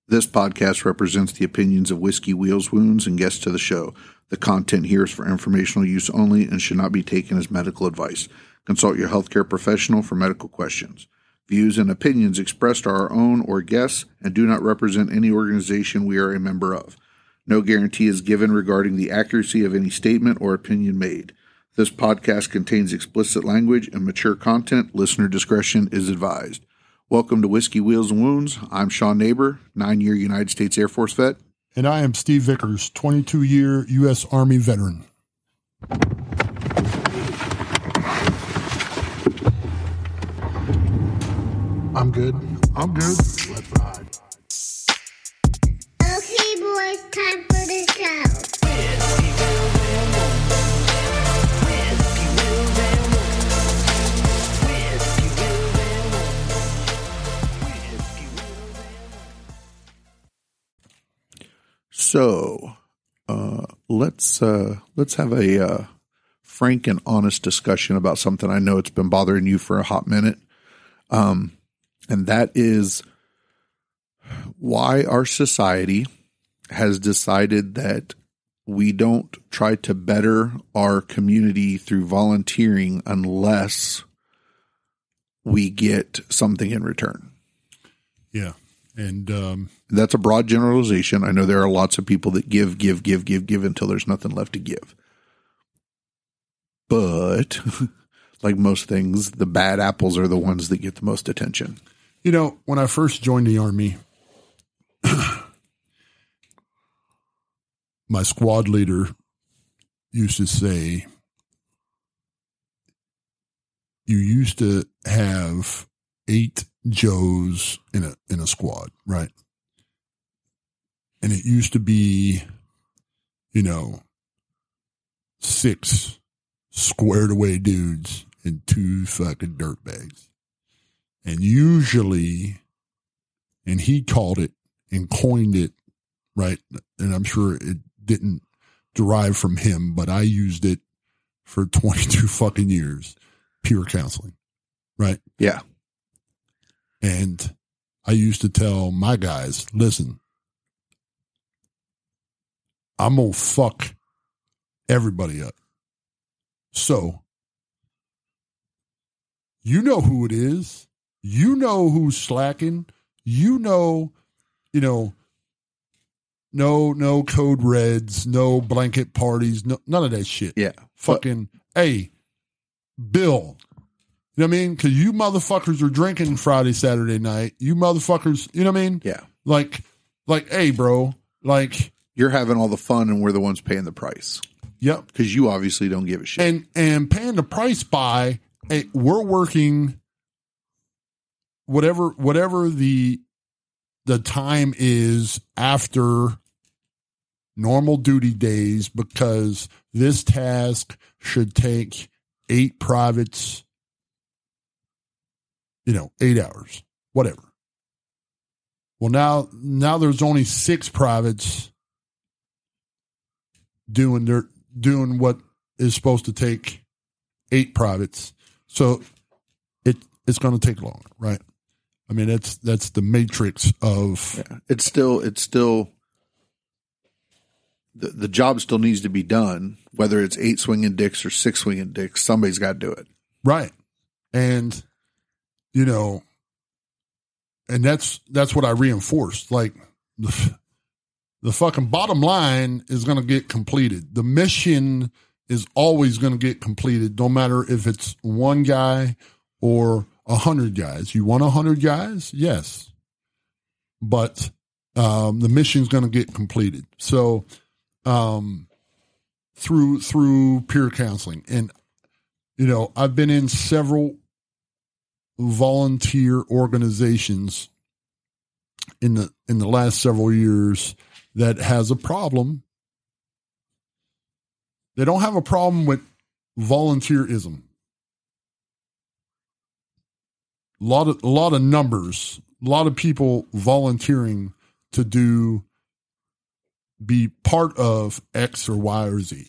This podcast represents the opinions of Whiskey Wheels Wounds and guests to the show. The content here is for informational use only and should not be taken as medical advice. Consult your healthcare professional for medical questions. Views and opinions expressed are our own or guests and do not represent any organization we are a member of. No guarantee is given regarding the accuracy of any statement or opinion made. This podcast contains explicit language and mature content. Listener discretion is advised. Welcome to Whiskey Wheels and Wounds. I'm Sean Neighbor, 9-year United States Air Force vet. And I am Steve Vickers, 22-year U.S. Army veteran. I'm good. Let's ride. Okay, boys, time for the show. So, let's have a frank and honest discussion about something I know it's been bothering you for a hot minute. And that is why our society has decided that we don't try to better our community through volunteering unless we get something in return. Yeah. And that's a broad generalization. I know there are lots of people that give until there's nothing left to give. But like most things, the bad apples are the ones that get the most attention. You know, when I first joined the Army, my squad leader used to say, you used to have 8 Joes in a squad, right? And it used to be, 6 squared away dudes and 2 fucking dirtbags. And usually, and he called it and coined it, right? And I'm sure it didn't derive from him, but I used it for 22 fucking years, peer counseling, right? Yeah. And I used to tell my guys, listen, I'm going to fuck everybody up. So, you know who it is. You know who's slacking. No code reds, no blanket parties, none of that shit. Yeah. Fucking, hey, Bill. You know what I mean? Because you motherfuckers are drinking Friday, Saturday night. You motherfuckers, you know what I mean? Yeah. Like, hey, bro. Like, you're having all the fun and we're the ones paying the price. Yep. Because you obviously don't give a shit. And paying the price by, hey, we're working whatever the time is after normal duty days, because this task should take 8 privates, 8 hours, whatever. Well, now there's only 6 privates doing what is supposed to take 8 privates. So it's going to take longer, right? I mean, that's the matrix of. Yeah. It's still the job still needs to be done, whether it's 8 swinging dicks or 6 swinging dicks. Somebody's got to do it. Right. And, and that's what I reinforced. Like the fucking bottom line is going to get completed. The mission is always going to get completed, no matter if it's 1 guy or 100 guys. You want 100 guys? Yes. But the mission's going to get completed. So through peer counseling. And, I've been in several volunteer organizations in the last several years that has a problem. They don't have a problem with volunteerism. A lot of numbers, a lot of people volunteering to be part of X or Y or Z.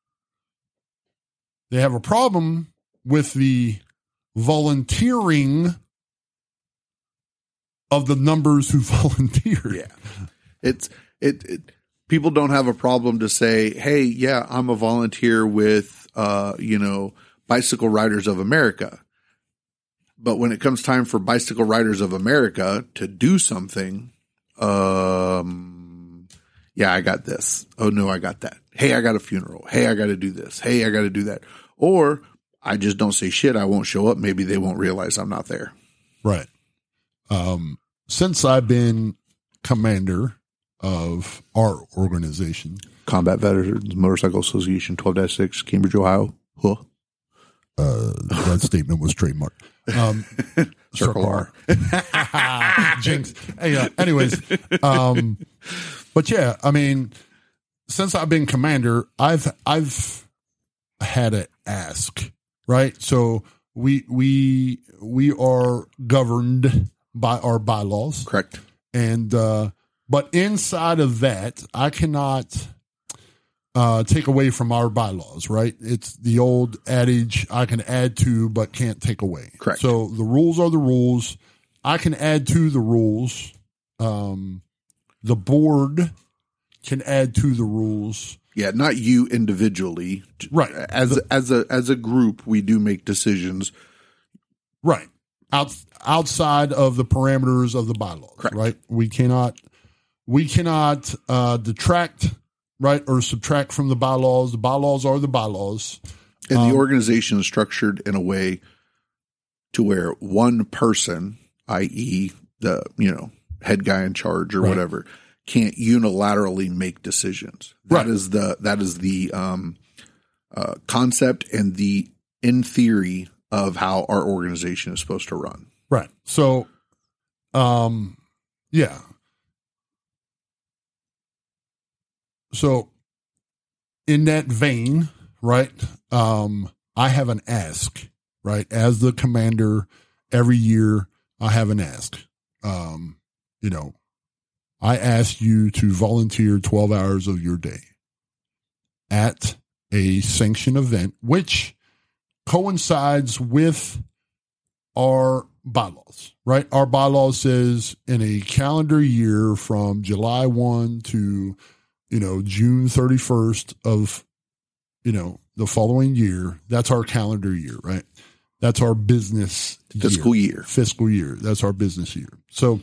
They have a problem with the volunteering of the numbers who volunteered. Yeah. People don't have a problem to say, hey, yeah, I'm a volunteer with, Bicycle Riders of America. But when it comes time for Bicycle Riders of America to do something, I got this. Oh no, I got that. Hey, I got a funeral. Hey, I got to do this. Hey, I got to do that. Or I just don't say shit. I won't show up. Maybe they won't realize I'm not there. Right. Since I've been commander of our organization, Combat Veterans Motorcycle Association 12-6, Cambridge, Ohio. Huh. That statement was trademarked. Circle R. Jinx. Hey, anyways, but yeah, I mean, since I've been commander, I've had to ask, right? So we are governed by our bylaws, Correct. and but inside of that, I cannot take away from our bylaws, right? It's the old adage, I can add to, but can't take away. Correct. So the rules are the rules. I can add to the rules. The board can add to the rules. Yeah, not you individually. Right. As a group, we do make decisions. Right. Outside of the parameters of the bylaws. Correct. Right. We cannot detract, right, or subtract from the bylaws. The bylaws are the bylaws. And the organization is structured in a way to where one person, i.e. the, head guy in charge or whatever, can't unilaterally make decisions. That is the concept and the in theory of how our organization is supposed to run. Right. So, yeah. So in that vein, right, I have an ask, right? As the commander, every year I have an ask. I ask you to volunteer 12 hours of your day at a sanctioned event, which coincides with our bylaws, right? Our bylaws says in a calendar year from July 1 to June 31st of, the following year, that's our calendar year, right? That's our business fiscal year. That's our business year. So,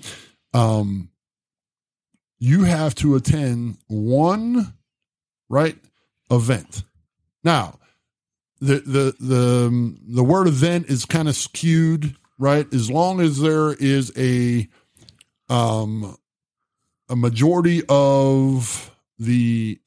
you have to attend one, right, event. Now, the word event is kind of skewed, right? As long as there is a majority of the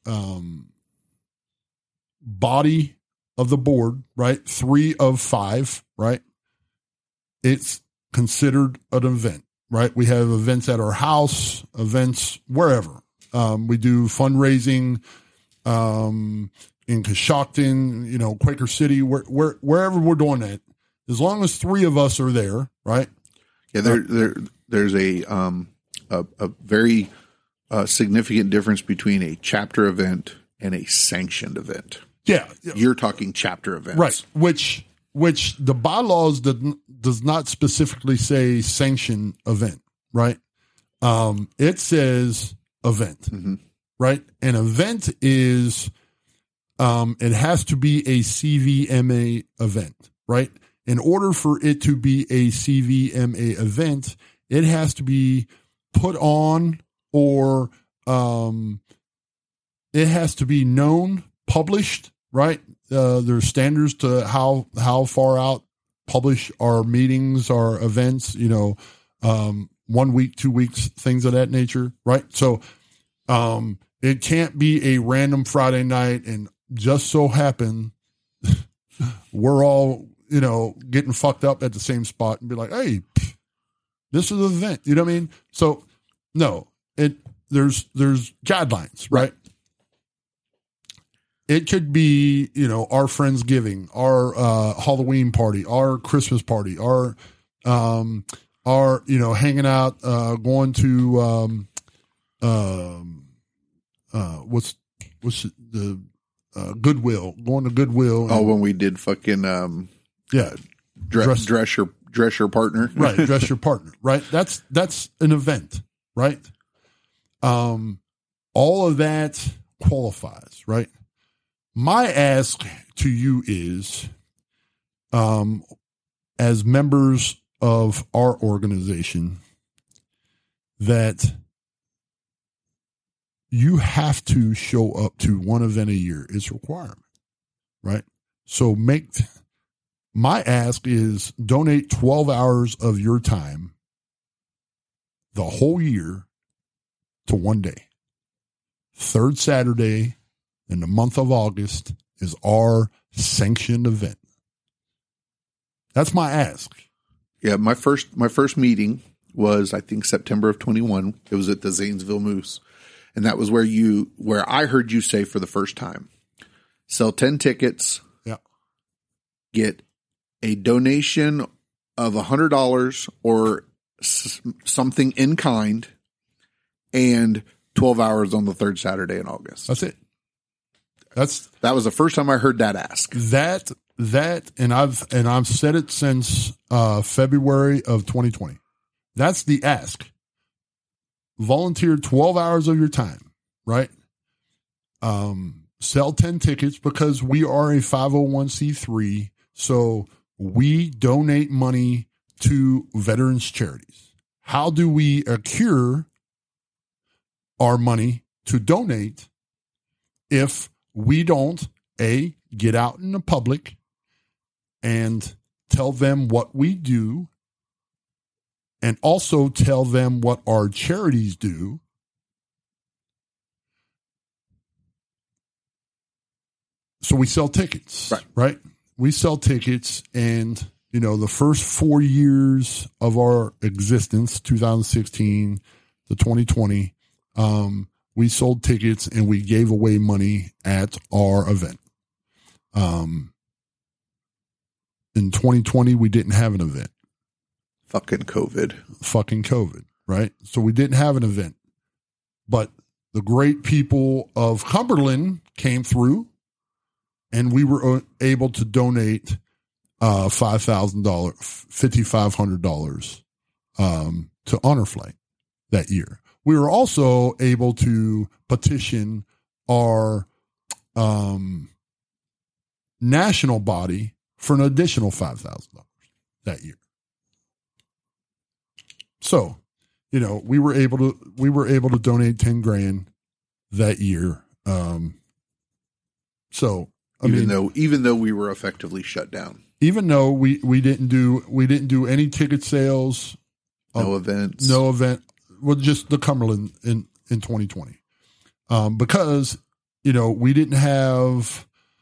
body of the board, right? 3 of 5, right? It's considered an event, right? We have events at our house, events wherever. We do fundraising in Coshocton, Quaker City, wherever we're doing that. As long as 3 of us are there, right? Yeah, there's a very significant difference between a chapter event and a sanctioned event. Yeah. You're talking chapter events. Right. Which the bylaws does not specifically say sanction event, right? It says event, right? An event is, it has to be a CVMA event, right? In order for it to be a CVMA event, it has to be put on or, it has to be known, published, right? There's standards to how far out publish our meetings, our events, 1 week, 2 weeks, things of that nature, right? So, it can't be a random Friday night and just so happen we're all, getting fucked up at the same spot and be like, hey, this is an event. You know what I mean? So no, there's guidelines, right? It could be, our Friendsgiving, our Halloween party, our Christmas party, our hanging out, going to what's the Goodwill, going to Goodwill. When we did fucking dress dress your partner. Right. Dress your partner. Right. That's an event. Right. All of that qualifies. Right. My ask to you is, as members of our organization, that you have to show up to one event a year. It's a requirement, right? So my ask is donate 12 hours of your time the whole year to one day. Third Saturday in the month of August is our sanctioned event. That's my ask. Yeah, my first meeting was, I think, September of 21. It was at the Zanesville Moose. And that was where I heard you say for the first time, sell 10 tickets, get a donation of $100 or something in kind, and 12 hours on the third Saturday in August. That's it. That was the first time I heard that ask. That, and I've said it since February of 2020. That's the ask. Volunteer 12 hours of your time, right? Sell 10 tickets, because we are a 501c3. So we donate money to veterans charities. How do we accrue our money to donate if we don't, A, get out in the public and tell them what we do, and also tell them what our charities do? So we sell tickets, right? We sell tickets, and, the first 4 years of our existence, 2016 to 2020, we sold tickets and we gave away money at our event. In 2020, we didn't have an event. Fucking COVID, right? So we didn't have an event, but the great people of Cumberland came through, and we were able to donate $5,000, $5,500 to Honor Flight that year. We were also able to petition our national body for an additional $5,000 that year. So, we were able to donate 10 grand that year. Even though we were effectively shut down, even though we didn't do any ticket sales, no event, well, just the Cumberland in 2020, because we didn't have,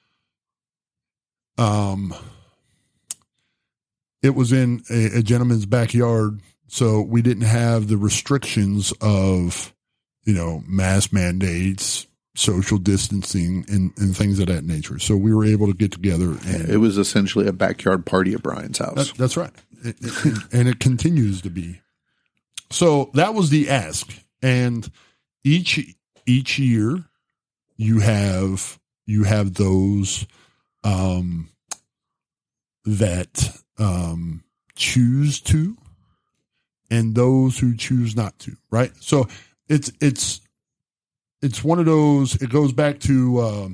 it was in a gentleman's backyard. So we didn't have the restrictions of, mask mandates, social distancing, and things of that nature. So we were able to get together. And it was essentially a backyard party at Brian's house. That's right. And it continues to be. So that was the ask. And each year you have those that choose to, and those who choose not to, right? So it's one of those, it goes back to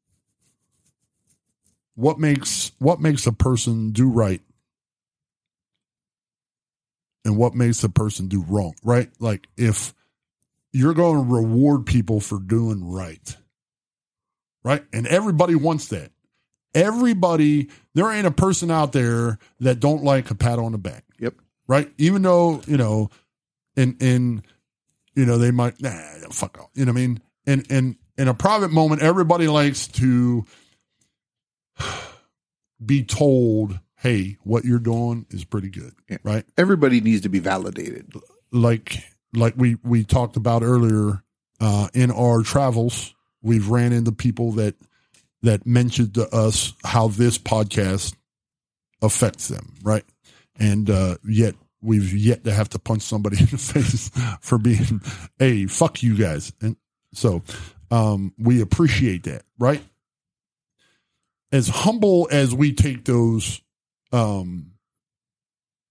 what makes a person do right and what makes a person do wrong, right? Like, if you're going to reward people for doing right, and everybody wants that. There ain't a person out there that don't like a pat on the back. Yep. Right. Even though, and they might, fuck off. You know what I mean? And in a private moment, everybody likes to be told, hey, what you're doing is pretty good. Yeah. Right. Everybody needs to be validated. Like we talked about earlier, in our travels, we've ran into people that mentioned to us how this podcast affects them. Right. And, yet we've yet to have to punch somebody in the face for being, hey, fuck you guys. And so, we appreciate that, right? As humble as we take those,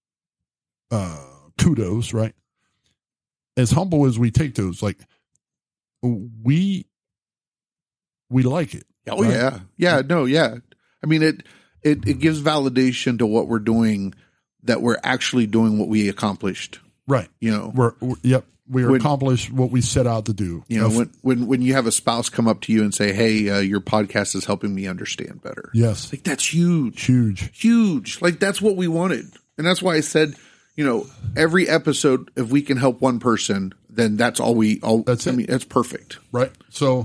kudos, right? As humble as we take those, like we like it. Oh, right? yeah. Yeah. No, yeah. I mean, it gives validation to what we're doing, that we're actually doing what we accomplished. Right. You know, we accomplished what we set out to do. You know, when you have a spouse come up to you and say, "Hey, your podcast is helping me understand better." Yes. Like, that's huge. Huge. Like, that's what we wanted. And that's why I said, you know, every episode, if we can help one person, then that's all that's it. I mean, that's perfect. Right. So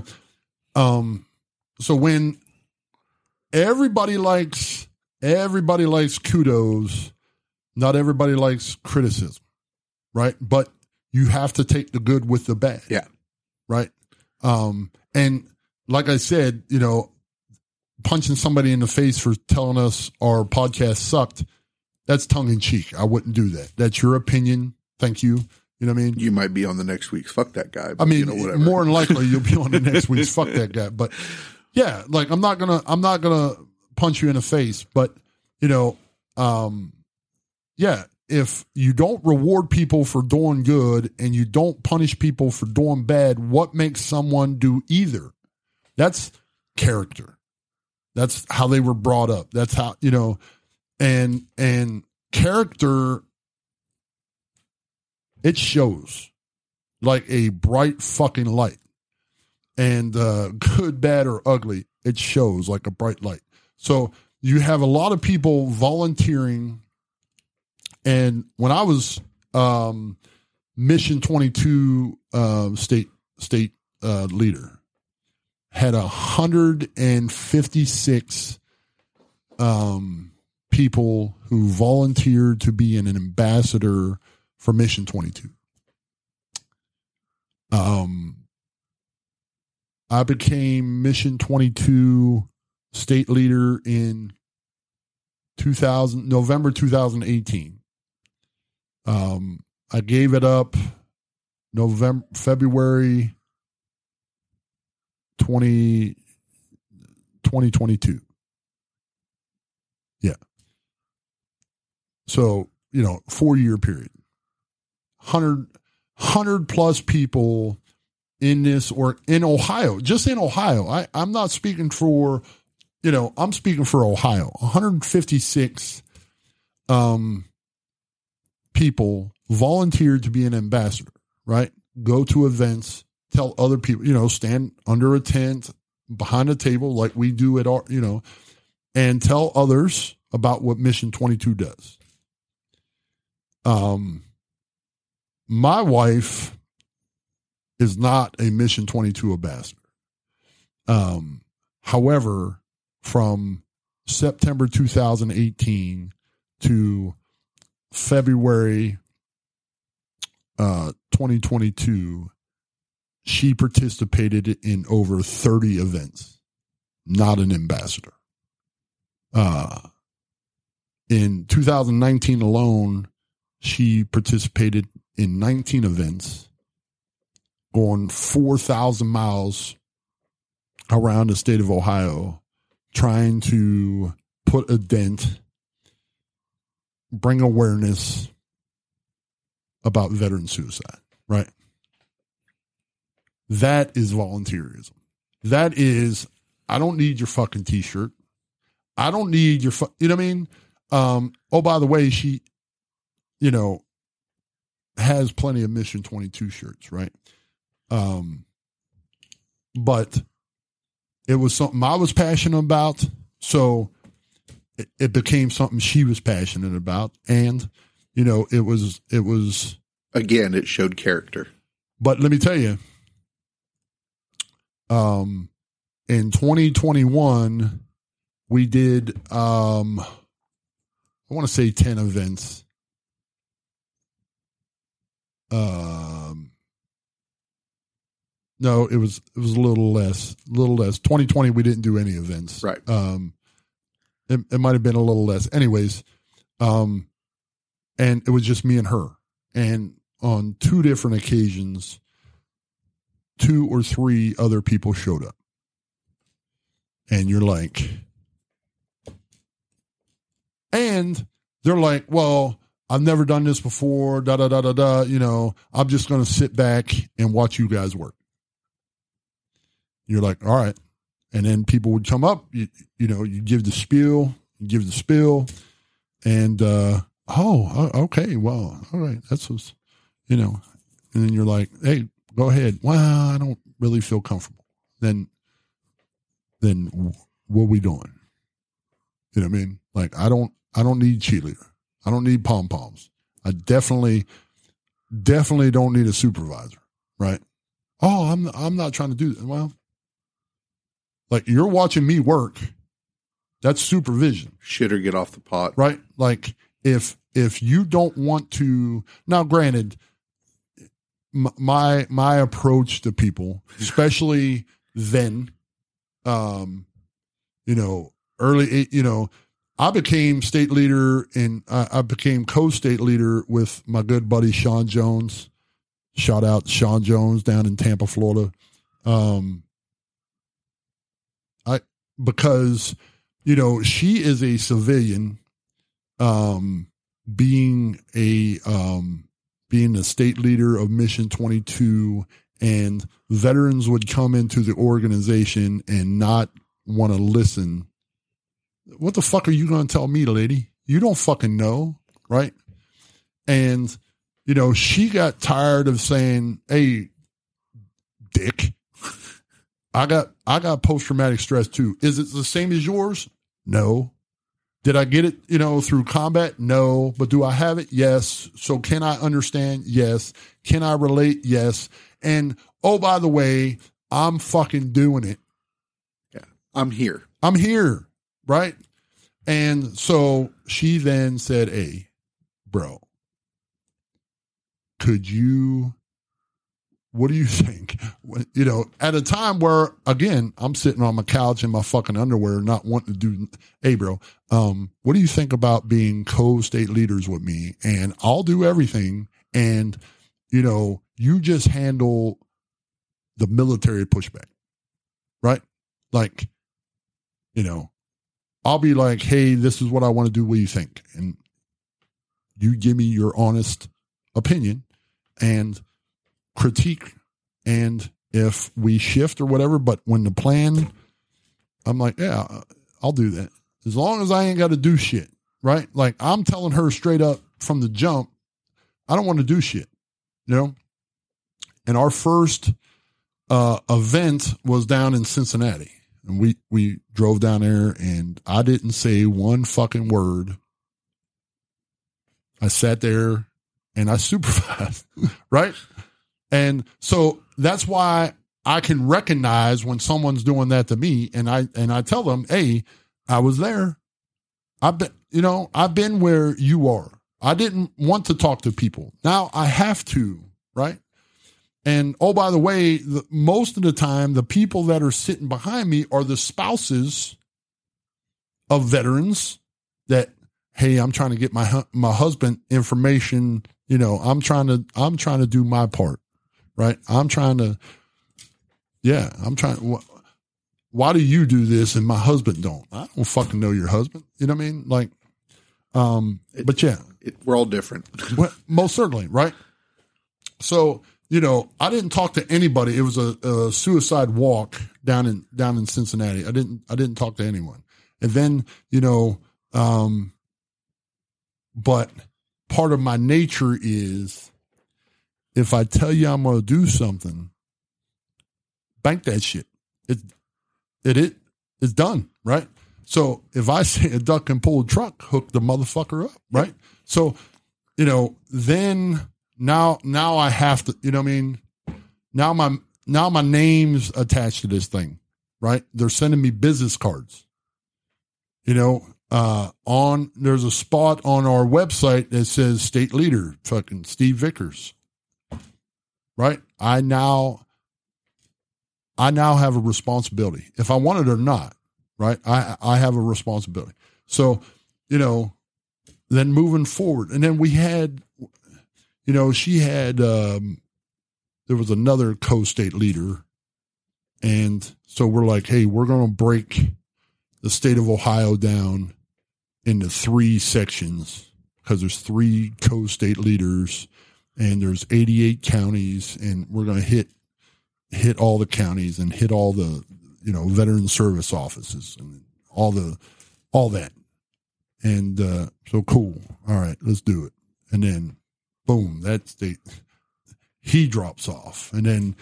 when everybody likes kudos, not everybody likes criticism, right? But you have to take the good with the bad. Yeah. Right. And like I said, you know, punching somebody in the face for telling us our podcast sucked, that's tongue in cheek. I wouldn't do that. That's your opinion. Thank you. You know what I mean? You might be on the next week's Fuck That Guy. But, I mean, you know, whatever. more than likely you'll be on the next week's Fuck That Guy. But yeah, like I'm not gonna punch you in the face. But you know, yeah, if you don't reward people for doing good and you don't punish people for doing bad, what makes someone do either? That's character. That's how they were brought up. That's how, you know, and character, it shows like a bright fucking light. And good, bad, or ugly, it shows like a bright light. So you have a lot of people volunteering. And when I was Mission 22 state leader, had 156 people who volunteered to be an ambassador for Mission 22. I became Mission 22 state leader in November 2018. I gave it up February 2022. Yeah. So, you know, 4-year period. 100 plus people in this, or in Ohio, just in Ohio. I'm not speaking for, you know, I'm speaking for Ohio. 156 people volunteered to be an ambassador, right? Go to events, tell other people, you know, stand under a tent, behind a table like we do at our, you know, and tell others about what Mission 22 does. My wife is not a Mission 22 ambassador. However, from September 2018 to February 2022, she participated in over 30 events, not an ambassador. In 2019 alone, she participated in 19 events, going 4,000 miles around the state of Ohio, trying to put a dent, bring awareness about veteran suicide, right? That is volunteerism. That is, I don't need your fucking t-shirt. I don't need your, you know what I mean? Oh, by the way, she, you know, has plenty of Mission 22 shirts, right? But it was something I was passionate about. So it became something she was passionate about. And, you know, it was, again, it showed character. But let me tell you, in 2021, we did, I want to say 10 events. No, it was a little less. 2020, we didn't do any events. Right. It might've been a little less. Anyways, and it was just me and her. And on 2 different occasions, 2 or 3 other people showed up. And you're like, and they're like, well, I've never done this before, da, da, da, da, da, you know, I'm just going to sit back and watch you guys work. You're like, all right. And then people would come up, you know, you give the spiel, and, okay, well, all right. That's what's, you know, and then you're like, hey, go ahead. Well, I don't really feel comfortable. Then what are we doing? You know what I mean? Like, I don't need cheerleader. I don't need pom-poms. I definitely don't need a supervisor, right? Oh, I'm not trying to do that. Well, like, you're watching me work. That's supervision. Shit or get off the pot. Right? Like, if you don't want to, now granted, my approach to people, especially then, you know, early, you know, I became state leader and I became co-state leader with my good buddy, Sean Jones. Shout out Sean Jones down in Tampa, Florida. Because, you know, she is a civilian, being the state leader of Mission 22, and veterans would come into the organization and not want to listen. What the fuck are you going to tell me, lady? You don't fucking know, right? And, you know, she got tired of saying, hey, dick, I got post-traumatic stress too. Is it the same as yours? No. Did I get it, you know, through combat? No. But do I have it? Yes. So can I understand? Yes. Can I relate? Yes. And, oh, by the way, I'm fucking doing it. Yeah. I'm here. Right? And so she then said, hey, bro, what do you think? You know, at a time where, again, I'm sitting on my couch in my fucking underwear, not wanting to do, hey, bro, what do you think about being co-state leaders with me? And I'll do everything. And, you know, you just handle the military pushback, right? Like, you know, I'll be like, hey, this is what I want to do. What do you think? And you give me your honest opinion and critique, and if we shift or whatever, but when the plan, I'm like, yeah, I'll do that as long as I ain't got to do shit, right? Like, I'm telling her straight up from the jump, I don't want to do shit, you know? And our first event was down in Cincinnati, and we drove down there, and I didn't say one fucking word. I sat there and I supervised, right? And so that's why I can recognize when someone's doing that to me, and I tell them, hey, I was there. I've been where you are. I didn't want to talk to people. Now I have to, right? And, oh, by the way, most of the time, the people that are sitting behind me are the spouses of veterans that, hey, I'm trying to get my husband information. You know, I'm trying to do my part. Right. Why do you do this and my husband don't? I don't fucking know your husband. You know what I mean? Like, but yeah, we're all different. Well, most certainly. Right. So, you know, I didn't talk to anybody. It was a suicide walk down in Cincinnati. I didn't talk to anyone. And then, you know, but part of my nature is, if I tell you I'm going to do something, bank that shit. It's done, right? So if I say a duck and pull a truck, hook the motherfucker up, right? Yep. So, you know, then now I have to, you know what I mean? Now my name's attached to this thing, right? They're sending me business cards. You know, there's a spot on our website that says state leader, fucking Steve Vickers. Right. I now have a responsibility, if I want it or not. Right. I have a responsibility. So, you know, then moving forward, and then we had, you know, she had, there was another co-state leader. And so we're like, hey, we're going to break the state of Ohio down into 3 sections. because there's 3 co-state leaders and there's 88 counties, and we're going to hit all the counties and hit all the, veteran service offices and all that. And so cool. All right, let's do it. And then boom, that state, he drops off. And then,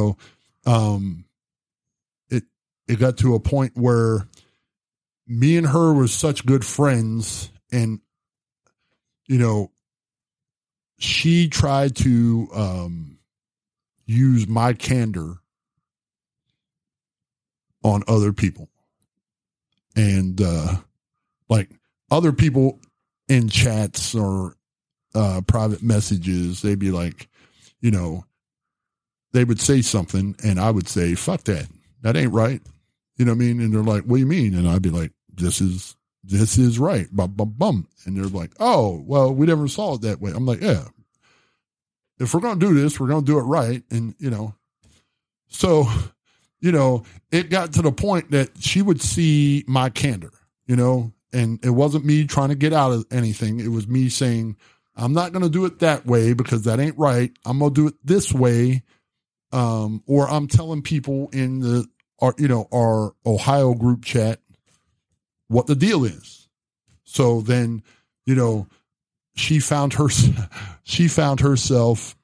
it got to a point where me and her were such good friends, and, she tried to use my candor on other people. And like other people in chats or private messages, they'd be like, they would say something and I would say, fuck that. That ain't right. You know what I mean? And they're like, what do you mean? And I'd be like, this is right. Bum, bum, bum. And they're like, oh, well, we never saw it that way. I'm like, yeah, if we're going to do this, we're going to do it right. And, so, it got to the point that she would see my candor, and it wasn't me trying to get out of anything. It was me saying, I'm not going to do it that way because that ain't right. I'm going to do it this way. Or I'm telling people in our Ohio group chat what the deal is. So then, she found herself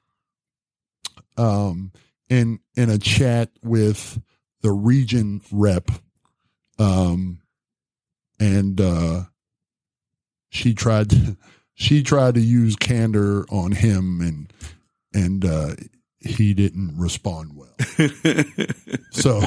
in a chat with the region rep, and she tried to use candor on him, and he didn't respond well. So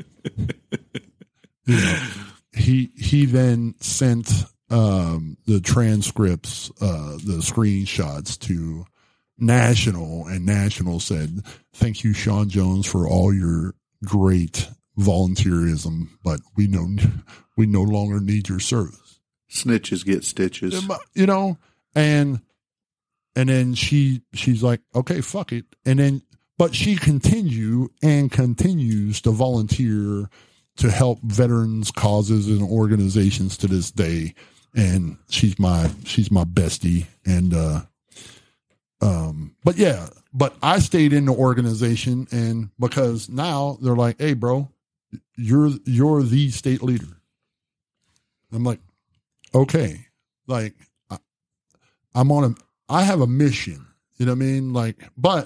he then sent the transcripts, the screenshots to National, and National said, thank you, Sean Jones, for all your great volunteerism, but we no longer need your service. Snitches get stitches. And then she's like, okay, fuck it. But she continues to volunteer to help veterans causes and organizations to this day. And she's my bestie. And, but I stayed in the organization, and because now they're like, hey bro, you're the state leader. I'm like, okay, like I have a mission, you know what I mean? Like, but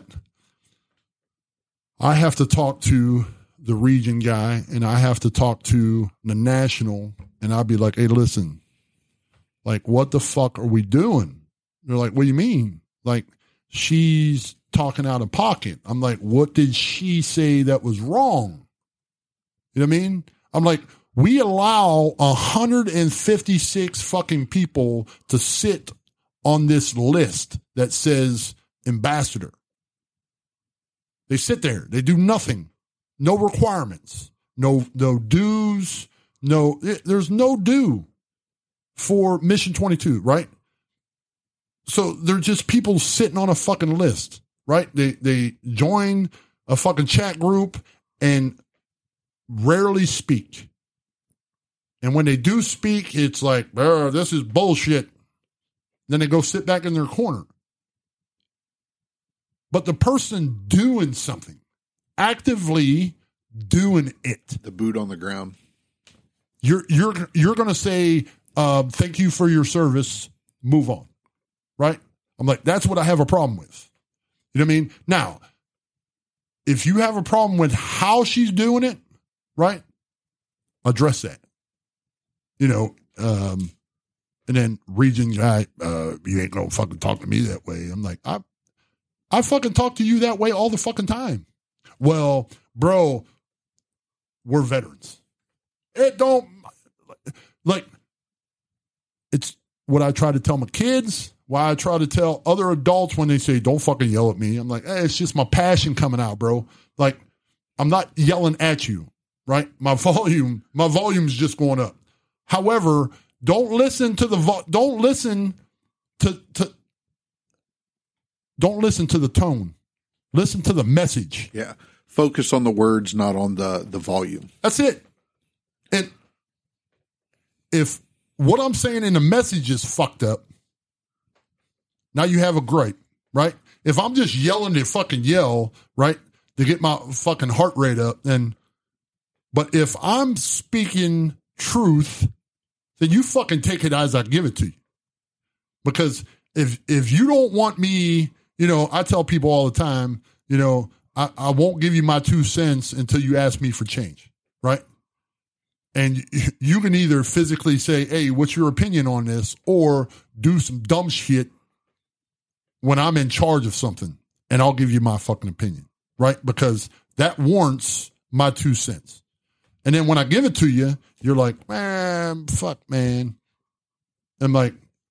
I have to talk to the region guy, and I have to talk to the National, and I'll be like, hey, listen, like, what the fuck are we doing? They're like, what do you mean? Like, she's talking out of pocket. I'm like, what did she say that was wrong? You know what I mean? I'm like, we allow 156 fucking people to sit on this list that says ambassador. They sit there. They do nothing. No requirements. No dues. There's no due for Mission 22, right? So they're just people sitting on a fucking list, right? They join a fucking chat group and rarely speak. And when they do speak, it's like, this is bullshit. Then they go sit back in their corner. But the person doing something, actively doing it, the boot on the ground, you're going to say, thank you for your service, move on, right? I'm like, that's what I have a problem with. You know what I mean? Now, if you have a problem with how she's doing it, right, address that. And then region guy, you ain't gonna fucking talk to me that way. I'm like, I fucking talk to you that way all the fucking time. Well, bro, we're veterans. It don't, like, it's what I try to tell my kids, why I try to tell other adults when they say, don't fucking yell at me. I'm like, hey, it's just my passion coming out, bro. Like, I'm not yelling at you, right? My volume's just going up. However, don't listen to the tone. Listen to the message. Yeah. Focus on the words, not on the volume. That's it. And if what I'm saying in the message is fucked up, Now you have a gripe, right? If I'm just yelling to fucking yell, right, to get my fucking heart rate up, but if I'm speaking truth, then you fucking take it as I give it to you. Because if you don't want me, I tell people all the time, I won't give you my 2 cents until you ask me for change, right? And you can either physically say, hey, what's your opinion on this? Or do some dumb shit when I'm in charge of something and I'll give you my fucking opinion, right? Because that warrants my 2 cents. And then when I give it to you, you're like, man, fuck, man. I'm like,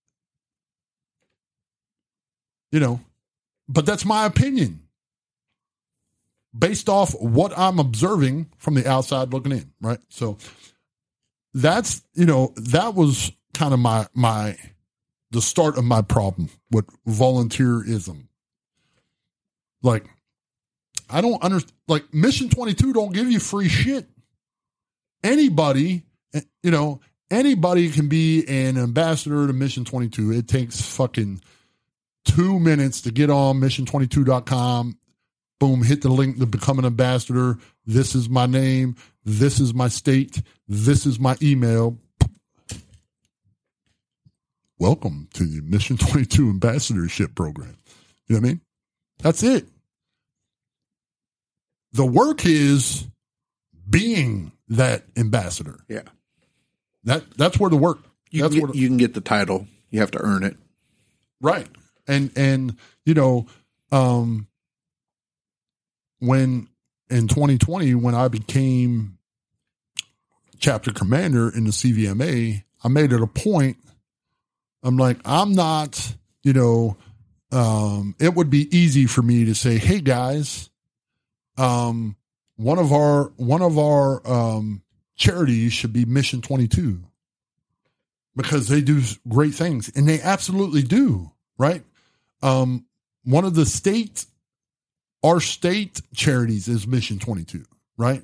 but that's my opinion based off what I'm observing from the outside looking in, right? So that's, that was kind of the start of my problem with volunteerism. Like, I don't understand, like Mission 22 don't give you free shit. Anybody can be an ambassador to Mission 22. It takes fucking 2 minutes to get on mission22.com. Boom, hit the link to become an ambassador. This is my name. This is my state. This is my email. Welcome to the Mission 22 ambassadorship program. You know what I mean? That's it. The work is being that ambassador. Yeah. That's where the work. You can get the title. You have to earn it. Right. And when in 2020, when I became chapter commander in the CVMA, I made it a point. I'm like, I'm not, it would be easy for me to say, hey guys, one of our charities should be Mission 22 because they do great things, and they absolutely do. Right. One of our state charities is Mission 22, right?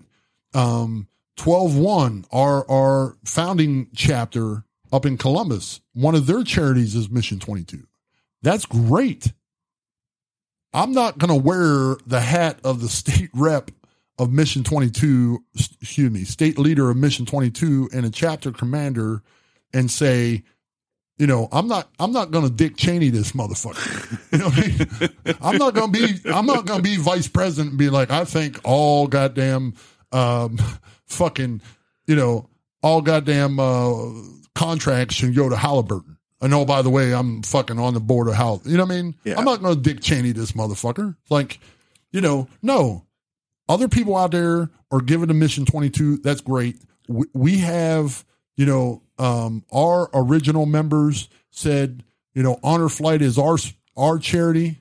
12-1, our founding chapter up in Columbus, one of their charities is Mission 22. That's great. I'm not going to wear the hat of the state rep of Mission 22, state leader of Mission 22 and a chapter commander and say, I'm not going to Dick Cheney this motherfucker. You know what I mean? I'm not going to be vice president and be like, I think all goddamn, fucking, all goddamn, contracts should go to Halliburton. And oh, by the way, I'm fucking on the board of Halliburton. You know what I mean? Yeah. I'm not going to Dick Cheney this motherfucker. Like, no. Other people out there are giving to Mission 22. That's great. We have, our original members said, Honor Flight is our charity,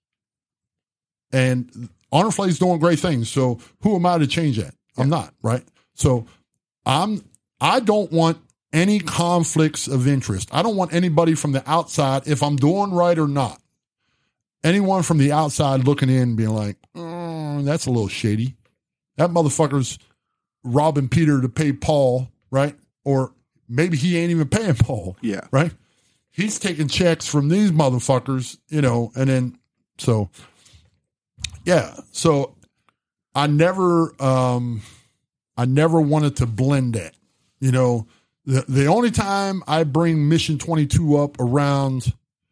and Honor Flight is doing great things. So who am I to change that? Yeah. I'm not, right? So I don't want any conflicts of interest. I don't want anybody from the outside, if I'm doing right or not, anyone from the outside looking in being like, that's a little shady. That motherfucker's robbing Peter to pay Paul, right? Or maybe he ain't even paying Paul. Yeah. Right? He's taking checks from these motherfuckers, and then, so, yeah. So I never wanted to blend that, the only time I bring Mission 22 up around,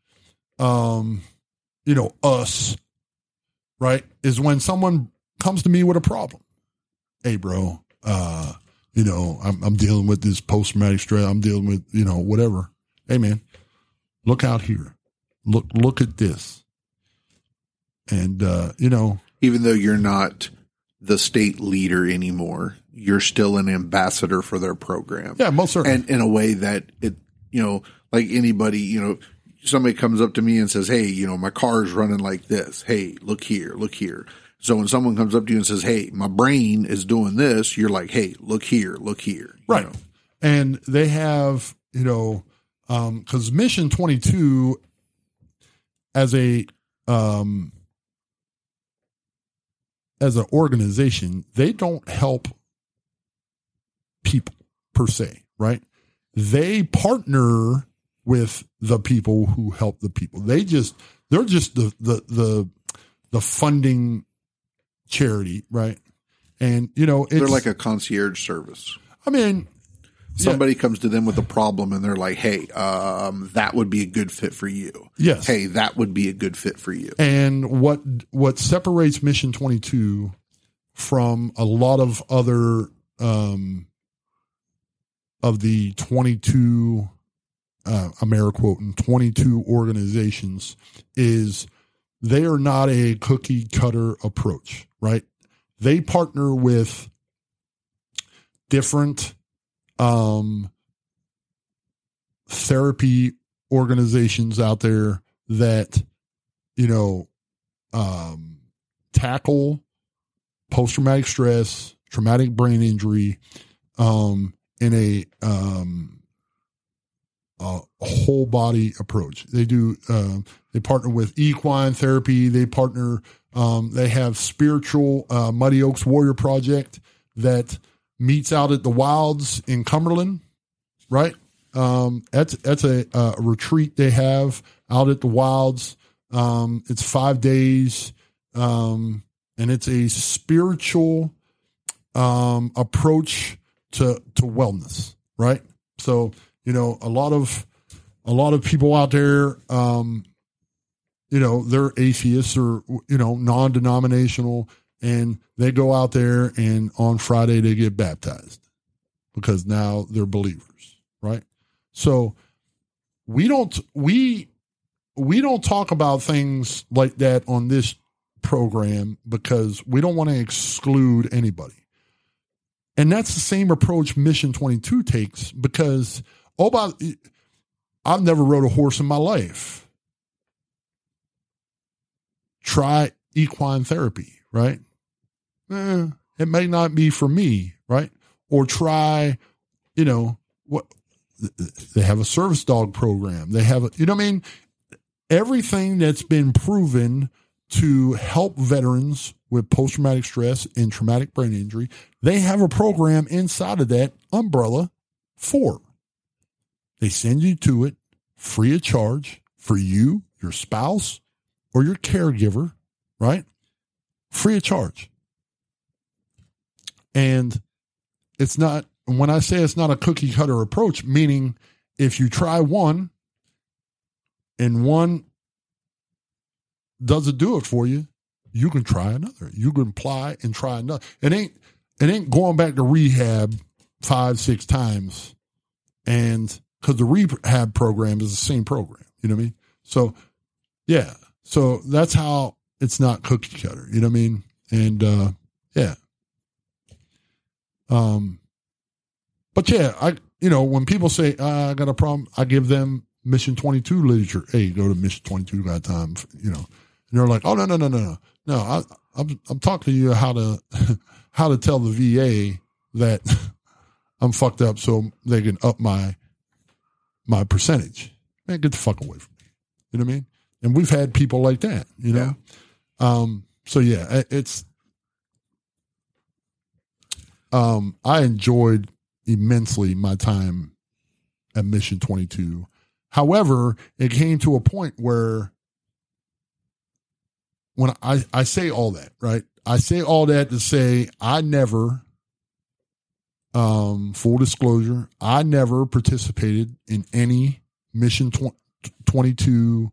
us, right, is when someone comes to me with a problem. Hey, bro, I'm dealing with this post-traumatic stress. I'm dealing with, whatever. Hey, man, look out here. Look at this. And, even though you're not the state leader anymore, you're still an ambassador for their program. Yeah, most certainly. And in a way that it, like anybody, somebody comes up to me and says, hey, my car is running like this. Hey, look here, look here. So when someone comes up to you and says, hey, my brain is doing this, you're like, hey, look here, look here. Right. And they have, because Mission 22 as an organization, they don't help people per se, right? They partner with the people who help the people. They're just the funding charity, right? And they're like a concierge service. I mean, somebody comes to them with a problem and they're like, hey, that would be a good fit for you. Yes. Hey, that would be a good fit for you. And what separates Mission 22 from a lot of other of the 22 AmeriQuote 22 organizations is they are not a cookie cutter approach, right? They partner with different therapy organizations out there that, tackle post-traumatic stress, traumatic brain injury, in a whole body approach. They do, they partner with equine therapy. They partner, they have spiritual, Muddy Oaks Warrior Project that meets out at the Wilds in Cumberland, right? That's a retreat they have out at the Wilds. It's 5 days. And it's a spiritual, approach to wellness, right? So, a lot of people out there, they're atheists or, non-denominational, and they go out there and on Friday they get baptized because now they're believers, right? So we don't talk about things like that on this program because we don't want to exclude anybody. And that's the same approach Mission 22 takes because, I've never rode a horse in my life. Try equine therapy, right? It may not be for me, right? Or try, what they have a service dog program. They have everything that's been proven to help veterans with post-traumatic stress and traumatic brain injury, they have a program inside of that umbrella for. They send you to it free of charge for you, your spouse, or your caregiver, right? Free of charge. And it's not, when I say it's not a cookie cutter approach, meaning if you try one and one doesn't do it for you, you can try another. You can apply and try another. It ain't going back to rehab 5-6 times, and because the rehab program is the same program, you know what I mean? So, yeah. So that's how it's not cookie cutter, you know what I mean? And, yeah. But yeah, when people say, I got a problem, I give them Mission 22 literature. Hey, go to Mission 22 .com, and they're like, oh, no. No, I'm talking to you how to tell the VA that I'm fucked up so they can up my percentage. Man, get the fuck away from me. You know what I mean? And we've had people like that, Yeah. So yeah, it's, I enjoyed immensely my time at Mission 22. However, it came to a point where when I say all that, right? I say all that to say I never, full disclosure, I never participated in any Mission 22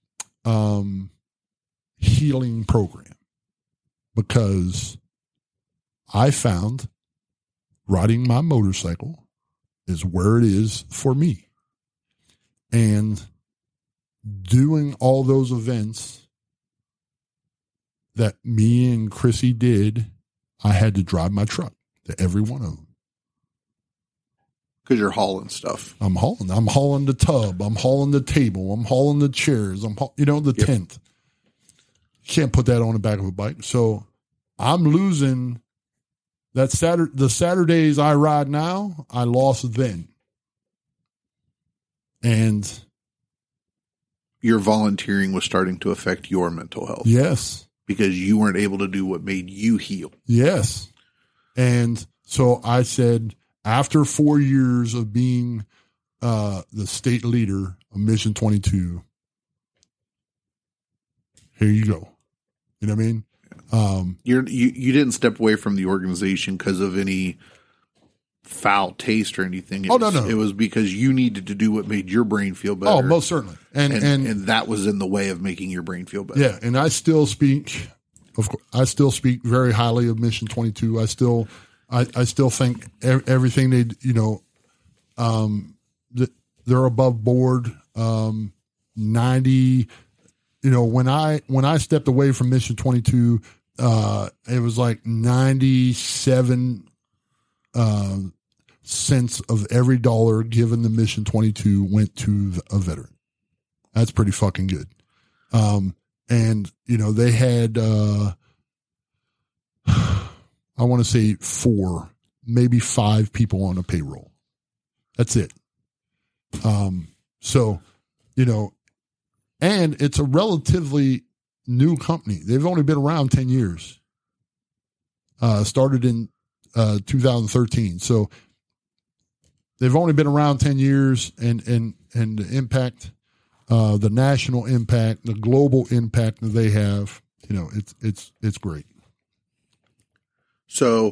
healing program because I found riding my motorcycle is where it is for me. And doing all those events that me and Chrissy did, I had to drive my truck to every one of them. Because you're hauling stuff. I'm hauling the tub. I'm hauling the table. I'm hauling the chairs. The tent. You can't put that on the back of a bike. So I'm losing that the Saturdays I ride now, I lost then. And your volunteering was starting to affect your mental health. Yes. Because you weren't able to do what made you heal. Yes. And so I said, after 4 years of being the state leader of Mission 22, here you go. You know what I mean? You didn't step away from the organization because of any foul taste or anything. No. It was because you needed to do what made your brain feel better. Oh, most certainly. And that was in the way of making your brain feel better. Yeah. And I still speak very highly of Mission 22. I still think everything they, they're above board. 90, when I stepped away from Mission 22, it was like 97 cents of every dollar given to Mission 22 went to a veteran. That's pretty fucking good. And they had, I want to say 4, maybe 5 people on the payroll. That's it. So, and it's a relatively new company. They've only been around 10 years. Started in 2013. So they've only been around 10 years, and the impact, the national impact, the global impact that they have, it's great. So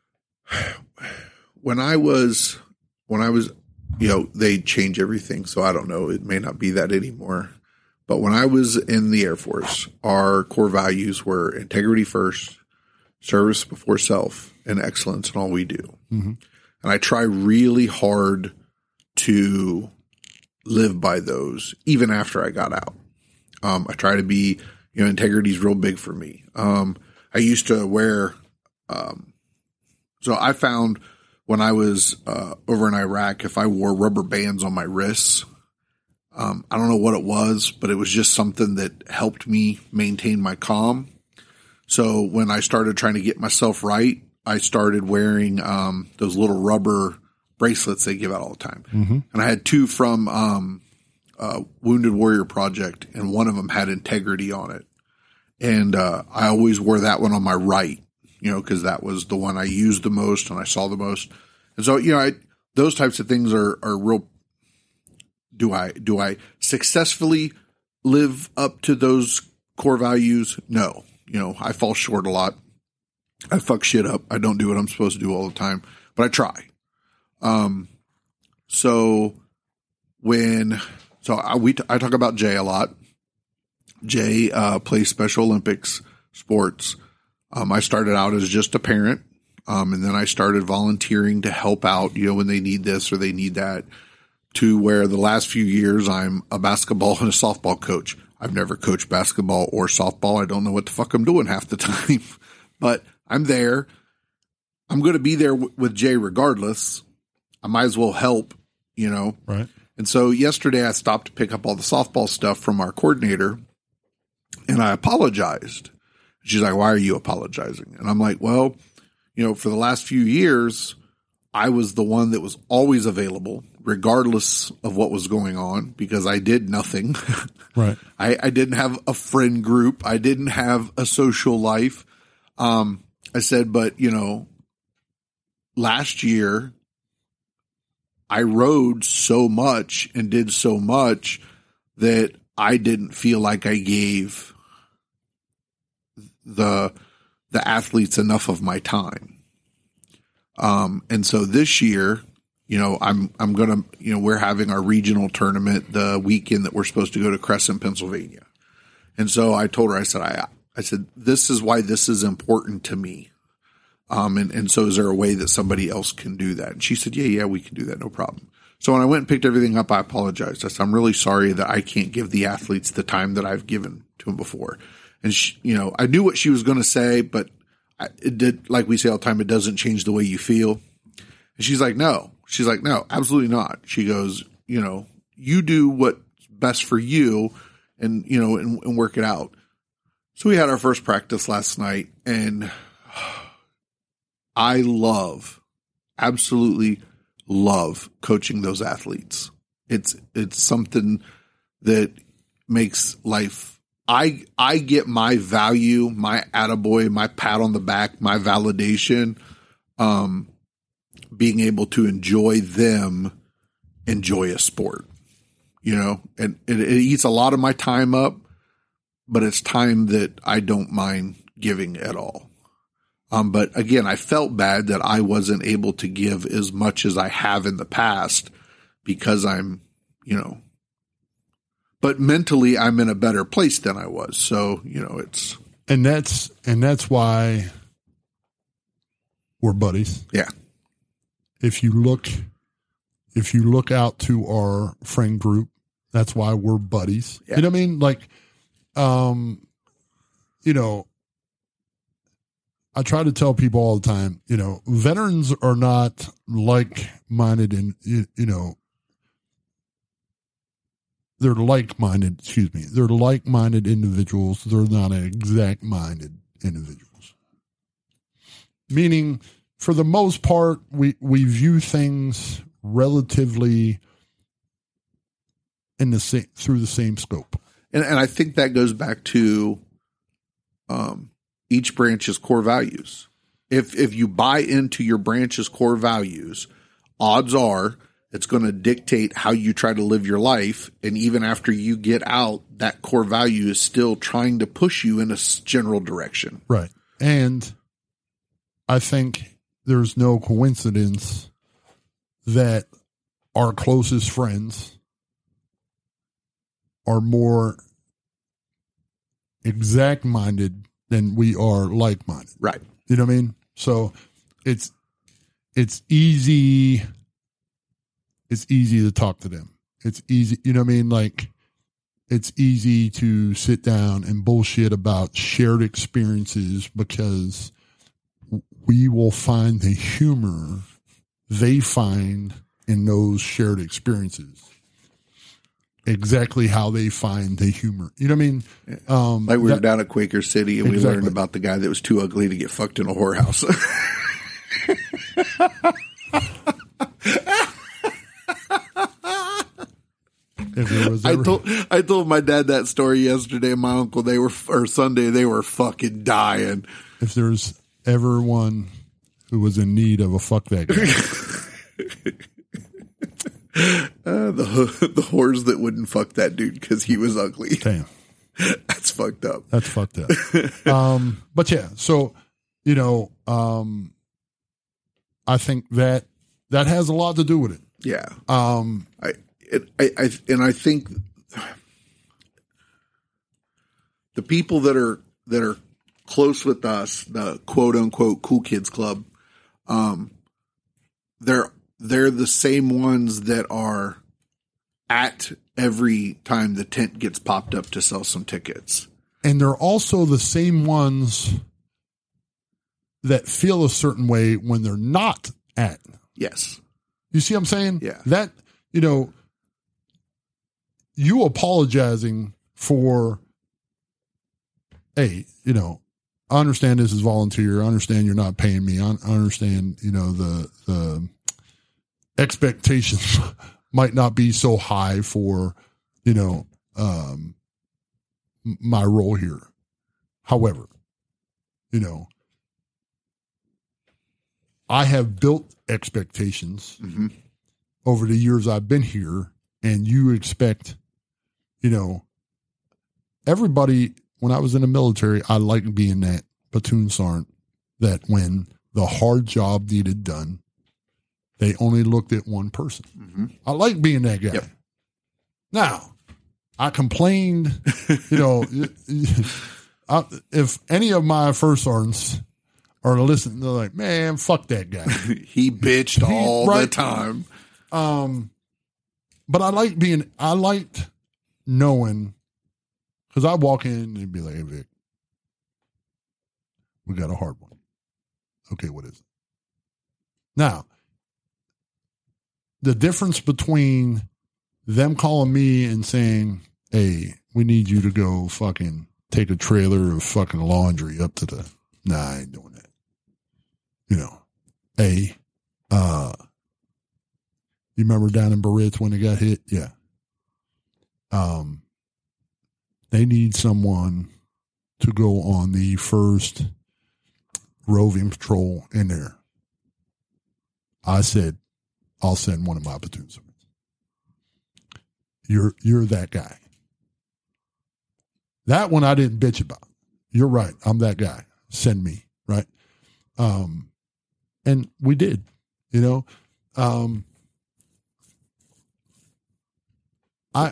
when I was, they change everything. So I don't know. It may not be that anymore. But when I was in the Air Force, our core values were integrity first, service before self, and excellence in all we do. Mm-hmm. And I try really hard to live by those even after I got out. I try to be, integrity is real big for me. I used to wear, so I found when I was over in Iraq, if I wore rubber bands on my wrists, I don't know what it was, but it was just something that helped me maintain my calm. So when I started trying to get myself right, I started wearing those little rubber bracelets they give out all the time. Mm-hmm. And I had 2 from Wounded Warrior Project, and one of them had integrity on it. And I always wore that one on my right, because that was the one I used the most and I saw the most. And so, those types of things are real. Do I successfully live up to those core values? No. I fall short a lot. I fuck shit up. I don't do what I'm supposed to do all the time, but I try. I talk about Jay a lot. Jay plays Special Olympics sports. I started out as just a parent, and then I started volunteering to help out, when they need this or they need that, to where the last few years I'm a basketball and a softball coach. I've never coached basketball or softball. I don't know what the fuck I'm doing half the time, but I'm there. I'm going to be there with Jay regardless. I might as well help, Right. And so yesterday I stopped to pick up all the softball stuff from our coordinator, and I apologized. She's like, "Why are you apologizing?" And I'm like, "Well, for the last few years, I was the one that was always available, regardless of what was going on, because I did nothing." Right. I didn't have a friend group. I didn't have a social life. I said, but, last year I rode so much and did so much that I didn't feel like I gave the athletes enough of my time. And so this year, I'm going to, we're having our regional tournament the weekend that we're supposed to go to Crescent, Pennsylvania. And so I told her, I said, this is why this is important to me. And so is there a way that somebody else can do that? And she said, yeah, we can do that. No problem. So when I went and picked everything up, I apologized. I said, I'm really sorry that I can't give the athletes the time that I've given to them before. And she, I knew what she was going to say, but it did, like we say all the time, it doesn't change the way you feel. And she's like, no, absolutely not. She goes, you do what's best for you and, and work it out. So we had our first practice last night, and I absolutely love coaching those athletes. It's something that makes life. I get my value, my attaboy, my pat on the back, my validation, being able to enjoy them enjoy a sport, and it eats a lot of my time up, but it's time that I don't mind giving at all. But again, I felt bad that I wasn't able to give as much as I have in the past because I'm, but mentally I'm in a better place than I was. So, it's. And that's why we're buddies. Yeah. If you look out to our friend group, that's why we're buddies. Yeah. You know what I mean? Like, I try to tell people all the time, veterans are not like-minded and, they're like-minded, they're like-minded individuals. They're not exact-minded individuals. Meaning, for the most part, we view things relatively through the same scope. And I think that goes back to each branch's core values. If you buy into your branch's core values, odds are it's going to dictate how you try to live your life. And even after you get out, that core value is still trying to push you in a general direction. Right. And I think there's no coincidence that our closest friends are more exact-minded than we are like-minded. Right. You know what I mean? So it's easy. It's easy to talk to them. It's easy. You know what I mean? Like, it's easy to sit down and bullshit about shared experiences because we will find the humor they find in those shared experiences. Exactly how they find the humor. You know what I mean? Like we were down at Quaker City and we learned about the guy that was too ugly to get fucked in a whorehouse. I told my dad that story yesterday, and my uncle, Sunday, they were fucking dying. If there's ever one who was in need of a fuck that guy. The whores that wouldn't fuck that dude because he was ugly. Damn. That's fucked up. That's fucked up. But yeah, so, I think that has a lot to do with it. Yeah. I think the people that are close with us, the quote unquote cool kids club, they're the same ones that are at every time the tent gets popped up to sell some tickets. And they're also the same ones that feel a certain way when they're not at. Yes. You see what I'm saying? Yeah. That, you apologizing for, hey, I understand this is volunteer. I understand you're not paying me. I understand, the expectations might not be so high for, my role here. However, I have built expectations over the years I've been here, and you expect, everybody, when I was in the military, I liked being that platoon sergeant that when the hard job needed done, they only looked at one person. Mm-hmm. I like being that guy. Yep. Now, I complained, if any of my first sergeants are listening, they're like, man, fuck that guy. He bitched all the time. But I liked knowing, because I walk in and be like, hey, Vic, we got a hard one. Okay, what is it? Now, the difference between them calling me and saying, hey, we need you to go fucking take a trailer of fucking laundry up to the, nah, I ain't doing that. Hey, you remember down in Barrett's when they got hit? Yeah. They need someone to go on the first roving patrol in there. I said, I'll send one of my platoon sergeants. You're that guy. That one I didn't bitch about. You're right. I'm that guy. Send me, right? And we did, you know. I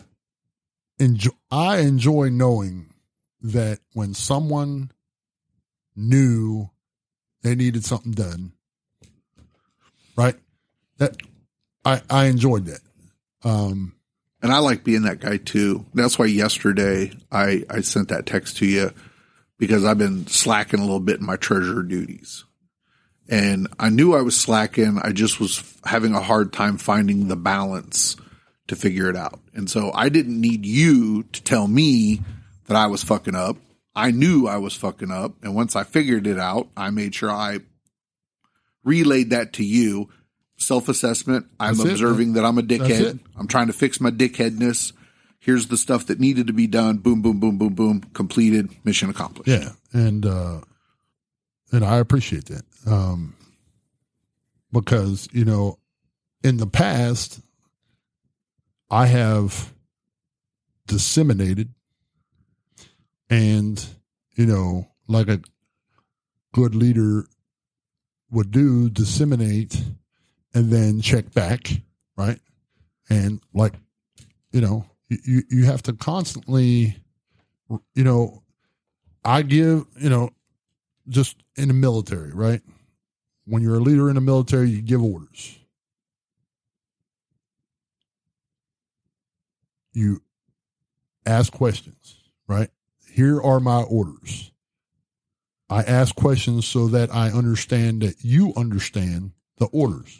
enjoy knowing that when someone knew they needed something done, right? That I enjoyed that. And I like being that guy too. That's why yesterday I sent that text to you, because I've been slacking a little bit in my treasurer duties. And I knew I was slacking. I just was having a hard time finding the balance to figure it out. And so I didn't need you to tell me that I was fucking up. I knew I was fucking up. And once I figured it out, I made sure I relayed that to you. Self-assessment. I'm observing that I'm a dickhead. I'm trying to fix my dickheadness. Here's the stuff that needed to be done. Boom, boom, boom, boom, boom. Completed. Mission accomplished. Yeah. And I appreciate that. Because, you know, in the past, I have disseminated and, you know, like a good leader would do, disseminate and then check back, right? And like, you know, you have to constantly, you know, I give, you know, just in the military, right? When you're a leader in the military, you give orders. You ask questions, right? Here are my orders. I ask questions so that I understand that you understand the orders.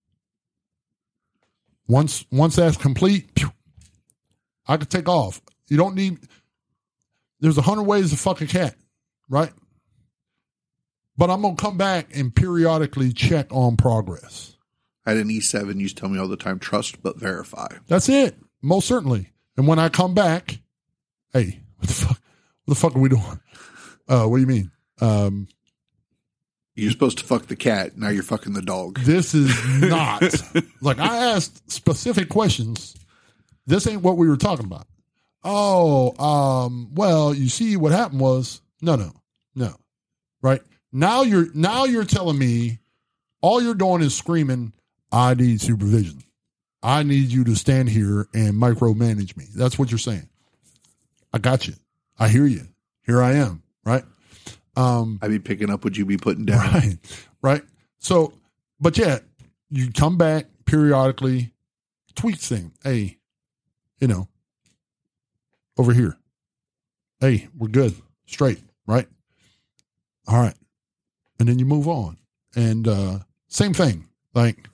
Once that's complete, I can take off. You don't need, there's 100 ways to fuck a cat, right? But I'm going to come back and periodically check on progress. I had an E7 used to tell me all the time, trust but verify. That's it. Most certainly. And when I come back, hey, what the fuck are we doing? What do you mean? You're supposed to fuck the cat. Now you're fucking the dog. This is not. Like, I asked specific questions. This ain't what we were talking about. Oh, well, you see what happened was, no. Right? Now you're telling me all you're doing is screaming, I need supervision. I need you to stand here and micromanage me. That's what you're saying. I got you. I hear you. Here I am. Right? I'd be picking up what you be putting down. Right. So, but yeah, you come back periodically, tweak thing. Hey, you know, over here. Hey, we're good. Straight. Right. All right. And then you move on. And same thing. Like,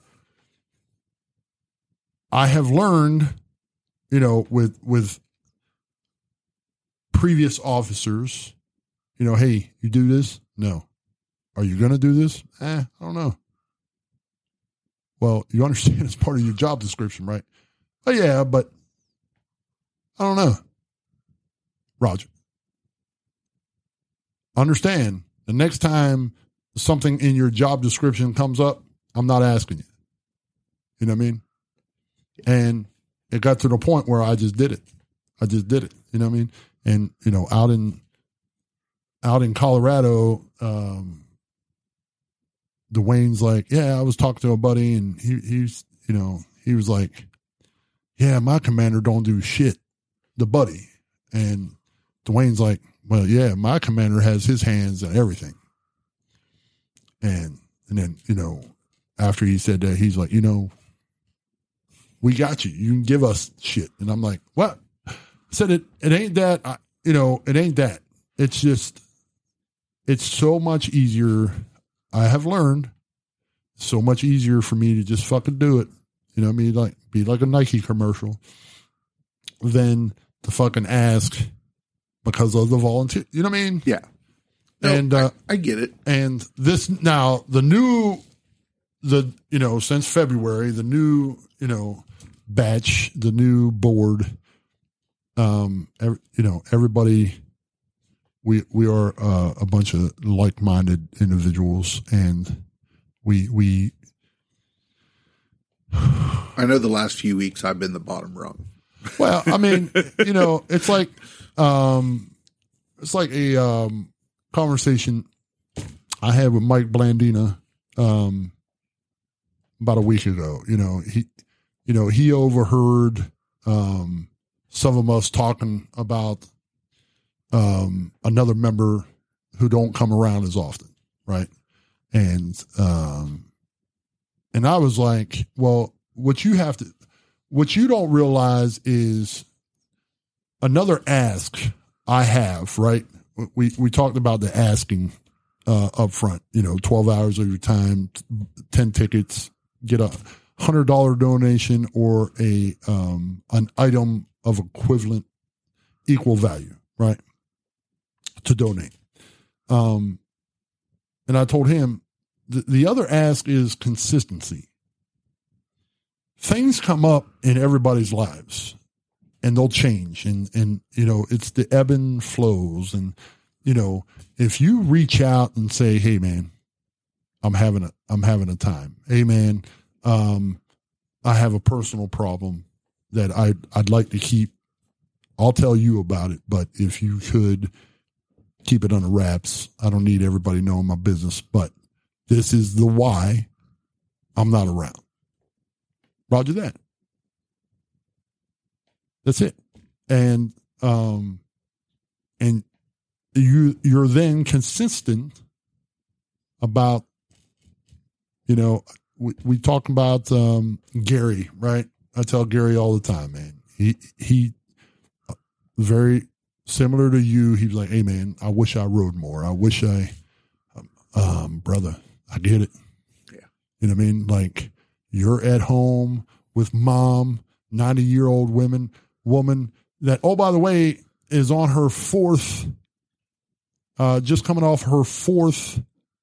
I have learned, you know, with previous officers, you know, hey, you do this? No. Are you going to do this? I don't know. Well, you understand it's part of your job description, right? Oh, yeah, but I don't know. Roger. Understand, the next time something in your job description comes up, I'm not asking you. You know what I mean? And it got to the point where I just did it. You know what I mean? And, you know, out in Colorado, Dwayne's like, yeah, I was talking to a buddy and he's, you know, he was like, yeah, my commander don't do shit, the buddy. And Dwayne's like, well, yeah, my commander has his hands on everything. And then, you know, after he said that, he's like, you know, we got you. You can give us shit. And I'm like, what? I said, it ain't that, it ain't that. It's just, it's so much easier. I have learned so much easier for me to just fucking do it. You know what I mean? Like, be like a Nike commercial than to fucking ask because of the volunteer. You know what I mean? Yeah. No, and I get it. And this now, since February, the new, you know, batch, the new board, everybody, we are a bunch of like-minded individuals, and we I know the last few weeks I've been the bottom rung. Well, I mean, it's like a conversation I had with Mike Blandina about a week ago. He overheard some of us talking about another member who don't come around as often, right? And I was like, well, what you don't realize is another ask I have, right? We talked about the asking up front, 12 hours of your time, 10 tickets, get a $100 donation or an item of equal value, right? To donate. And I told him the other ask is consistency. Things come up in everybody's lives and they'll change and it's the ebb and flows. And, if you reach out and say, hey man, I'm having a time. Hey man, I have a personal problem that I'd like to keep. I'll tell you about it, but if you could keep it under wraps, I don't need everybody knowing my business, but this is the why I'm not around. Roger that. That's it. And you're then consistent about, we talk about Gary, right? I tell Gary all the time, man. He very similar to you. He's like, hey man, I wish I rode more. I wish brother, I get it. Yeah. You know what I mean? Like you're at home with mom, 90-year-old woman that, oh, by the way, is on her fourth, just coming off her fourth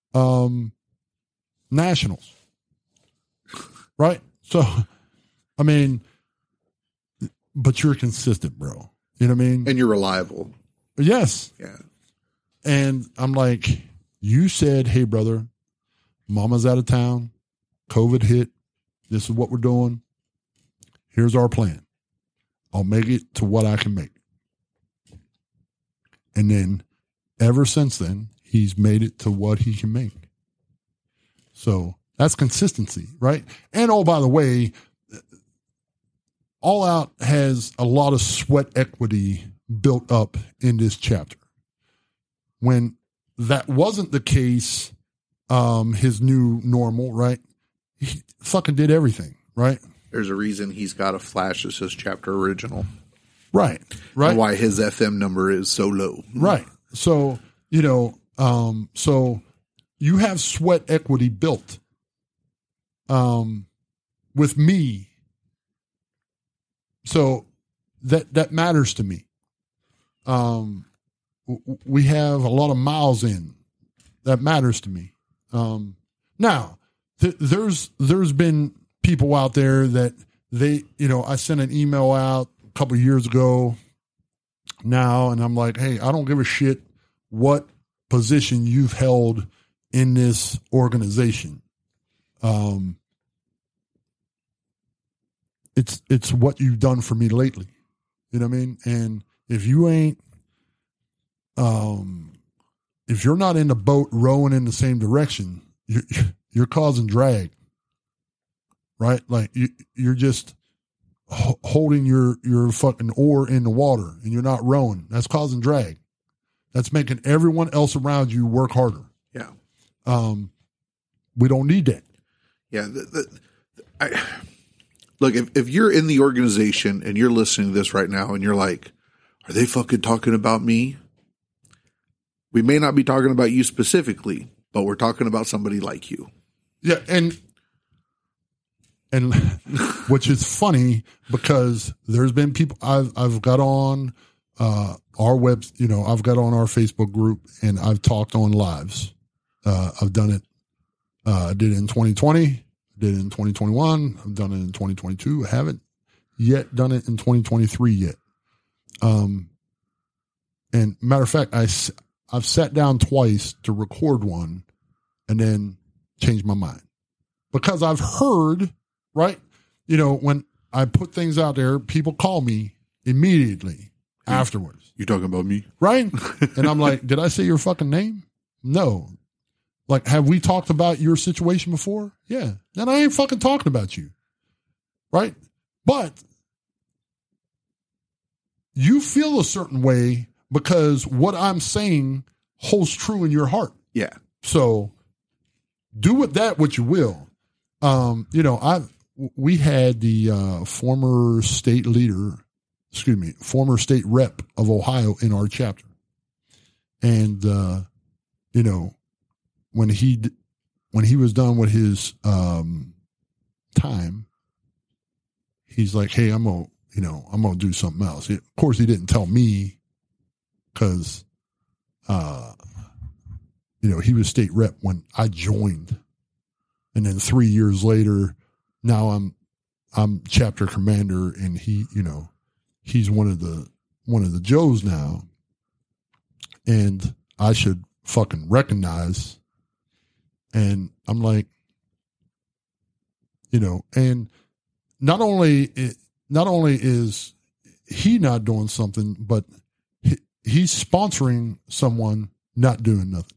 nationals. Right? So, I mean, but you're consistent, bro. You know what I mean? And you're reliable. Yes. Yeah. And I'm like, you said, hey, brother, mama's out of town. COVID hit. This is what we're doing. Here's our plan. I'll make it to what I can make. And then ever since then, he's made it to what he can make. So that's consistency, right? And oh, by the way, All Out has a lot of sweat equity built up in this chapter. When that wasn't the case, his new normal, right? He fucking did everything, right? There's a reason he's got a Flash that says chapter original. Right. And why his FM number is so low. Right. So, so you have sweat equity built with me. So that matters to me. We have a lot of miles in. That matters to me. Now, there's been people out there that I sent an email out a couple of years ago now, and I'm like, hey, I don't give a shit what position you've held in this organization. It's what you've done for me lately. You know what I mean? And if you ain't, if you're not in the boat rowing in the same direction, you're causing drag, right? Like you're just holding your fucking oar in the water and you're not rowing. That's causing drag. That's making everyone else around you work harder. Yeah. We don't need that. Yeah. Look, if you're in the organization and you're listening to this right now and you're like, are they fucking talking about me? We may not be talking about you specifically, but we're talking about somebody like you. Yeah. And which is funny because there's been people I've got on our web, I've got on our Facebook group and I've talked on lives. I've done it. I did it in 2020, did it in 2021. I've done it in 2022. I haven't yet done it in 2023 yet. And matter of fact, I've sat down twice to record one and then changed my mind because I've heard, right? When I put things out there. People call me immediately afterwards. You talking about me? Right? And I'm like, did I say your fucking name? No. Like, have we talked about your situation before? Yeah. Then I ain't fucking talking about you. Right? But you feel a certain way because what I'm saying holds true in your heart. Yeah. So do with that what you will. We had the former state rep of Ohio in our chapter. And, when he was done with his time, he's like, hey, I'm going to do something else. Of course, he didn't tell me because, he was state rep when I joined. And then 3 years later, now I'm chapter commander, and he's one of the Joes now. And I should fucking recognize. And I'm like, and not only is he not doing something, but he's sponsoring someone not doing nothing.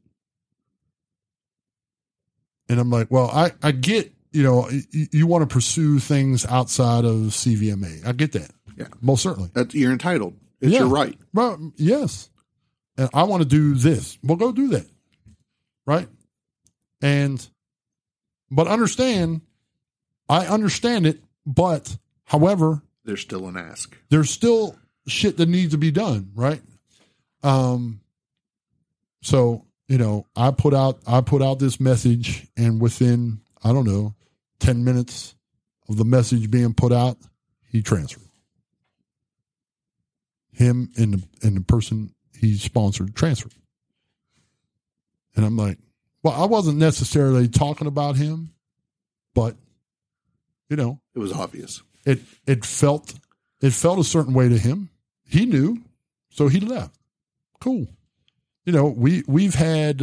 And I'm like, well, I get, you want to pursue things outside of CVMA. I get that. Yeah. Most certainly. You're entitled. It's your right. Well, yes. And I want to do this. Well, go do that. Right? But I understand it, but however, there's still an ask. There's still shit that needs to be done, right? So, I put out this message, and within, 10 minutes of the message being put out, he transferred. Him and the person he sponsored transferred. And I'm like, well, I wasn't necessarily talking about him, but it was obvious. It felt a certain way to him. He knew, so he left. Cool. We've had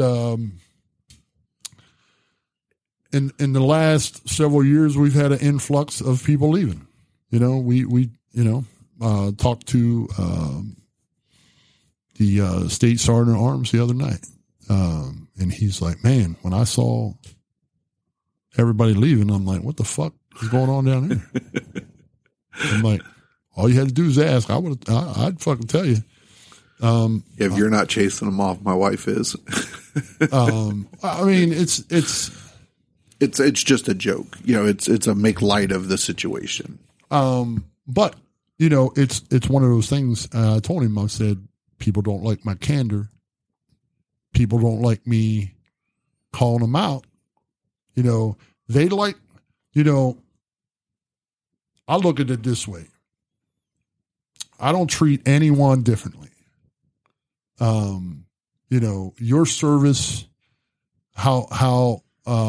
in the last several years, we've had an influx of people leaving. We talked to the state sergeant at arms the other night. And he's like, man, when I saw everybody leaving, I'm like, what the fuck is going on down here? I'm like, all you had to do is ask. I'd fucking tell you. If you're not chasing them off, my wife is. I mean, it's just a joke. It's a make light of the situation. But it's one of those things. I told him, I said, people don't like my candor. People don't like me calling them out. They like, I look at it this way. I don't treat anyone differently. Your service, how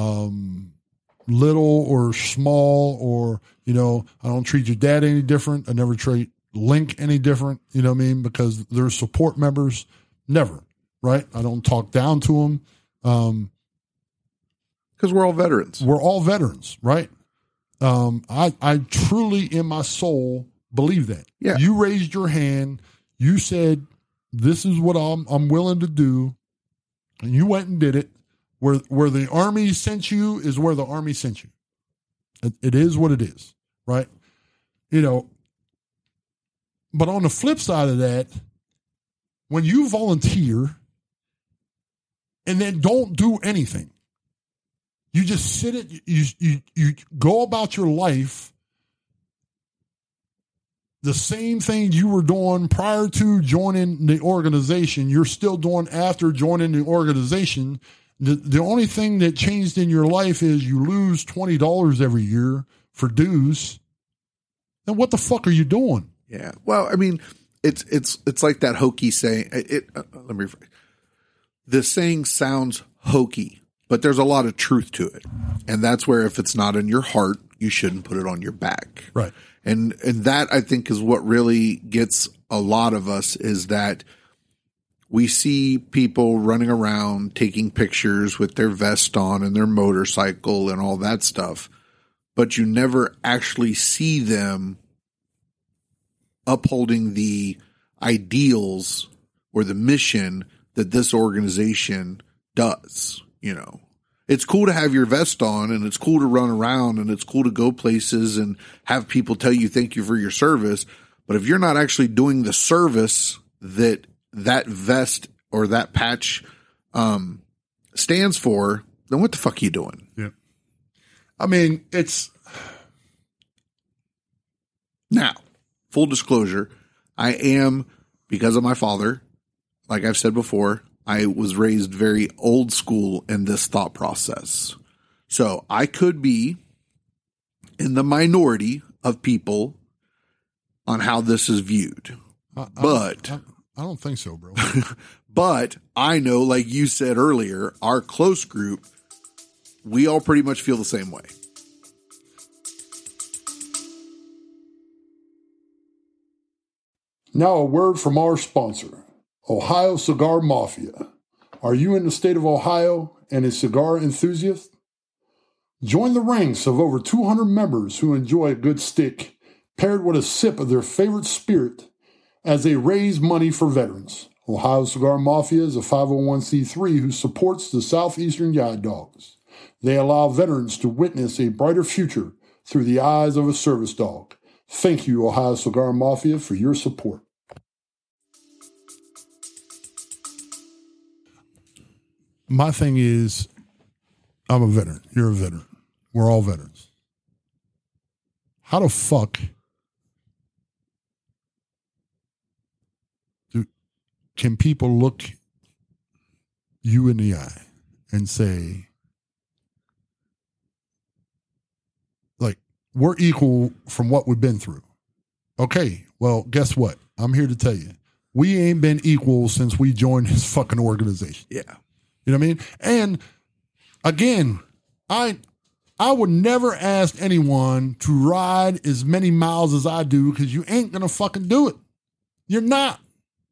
little or small, or, I don't treat your dad any different. I never treat Link any different, because they're support members. Never. Right? I don't talk down to them. Because we're all veterans. We're all veterans, right? I truly, in my soul, believe that. Yeah. You raised your hand. You said, this is what I'm willing to do. And you went and did it. Where the Army sent you is where the Army sent you. It is what it is, right? But on the flip side of that, when you volunteer and then don't do anything, you just sit it, you go about your life the same thing you were doing prior to joining the organization, you're still doing after joining the organization. The only thing that changed in your life is you lose $20 every year for dues. Then what the fuck are you doing? Yeah. Well, I mean, it's like that hokey saying. Let me rephrase. The saying sounds hokey, but there's a lot of truth to it. And that's where if it's not in your heart, you shouldn't put it on your back. Right. And that, I think, is what really gets a lot of us, is that we see people running around taking pictures with their vest on and their motorcycle and all that stuff. but you never actually see them upholding the ideals or the mission that this organization does. You know, it's cool to have your vest on and it's cool to run around and it's cool to go places and have people tell you thank you for your service. But if you're not actually doing the service that vest or that patch stands for, then what the fuck are you doing? Yeah. I mean, it's now, full disclosure, I am, because of my father, like I've said before, I was raised very old school in this thought process. So I could be in the minority of people on how this is viewed. I don't think so, bro. But I know, like you said earlier, our close group, we all pretty much feel the same way. Now a word from our sponsor, Ohio Cigar Mafia. Are you in the state of Ohio and a cigar enthusiast? Join the ranks of over 200 members who enjoy a good stick paired with a sip of their favorite spirit as they raise money for veterans. Ohio Cigar Mafia is a 501c3 who supports the Southeastern Guide Dogs. They allow veterans to witness a brighter future through the eyes of a service dog. Thank you, Ohio Cigar Mafia, for your support. My thing is, I'm a veteran. You're a veteran. We're all veterans. How the fuck can people look you in the eye and say, like, we're equal from what we've been through? Okay, well, guess what? I'm here to tell you, we ain't been equal since we joined this fucking organization. Yeah. You know what I mean? And again, I would never ask anyone to ride as many miles as I do because you ain't going to fucking do it. You're not.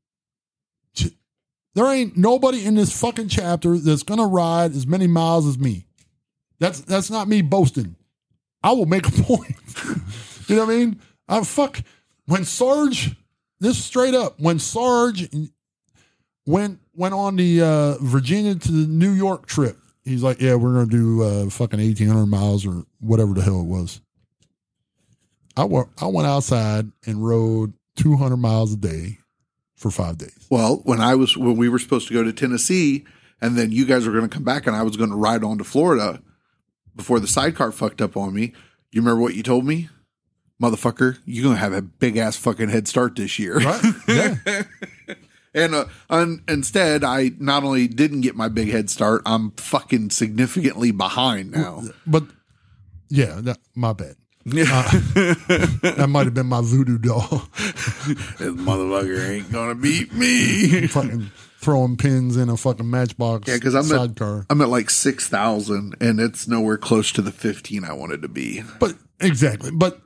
There ain't nobody in this fucking chapter that's going to ride as many miles as me. That's not me boasting. I will make a point. You know what I mean? When Sarge, this straight up, when Sarge went on the Virginia to the New York trip, he's like, yeah, we're going to do fucking 1,800 miles or whatever the hell it was. I went outside and rode 200 miles a day for 5 days. Well, when we were supposed to go to Tennessee and then you guys were going to come back and I was going to ride on to Florida before the sidecar fucked up on me, you remember what you told me? Motherfucker, you're going to have a big ass fucking head start this year. Right? Yeah. And instead, I not only didn't get my big head start, I'm fucking significantly behind now. But yeah, my bad. That might have been my voodoo doll. This motherfucker ain't gonna beat me. Fucking throwing pins in a fucking Matchbox sidecar. I'm at like 6,000, and it's nowhere close to the 15 I wanted to be. But exactly, but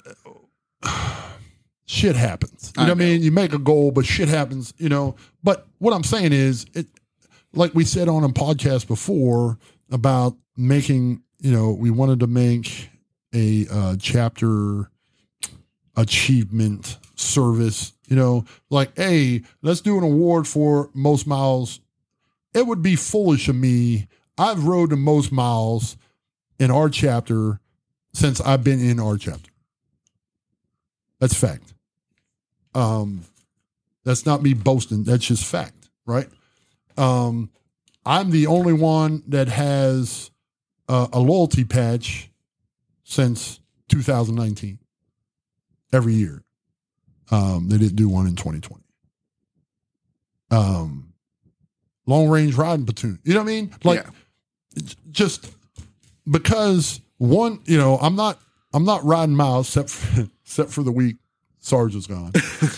shit happens. You know what I mean? You make a goal, but shit happens. You know. But what I'm saying is, like we said on a podcast before about making. You know, we wanted to make a chapter achievement service, you know, like, hey, let's do an award for most miles. It would be foolish of me. I've rode the most miles in our chapter since I've been in our chapter. That's fact. That's not me boasting. That's just fact, right? I'm the only one that has a loyalty patch since 2019, every year. They didn't do one in 2020. Long range riding platoon. You know what I mean? Like, just because one, you know, I'm not riding miles except for the week Sarge was gone.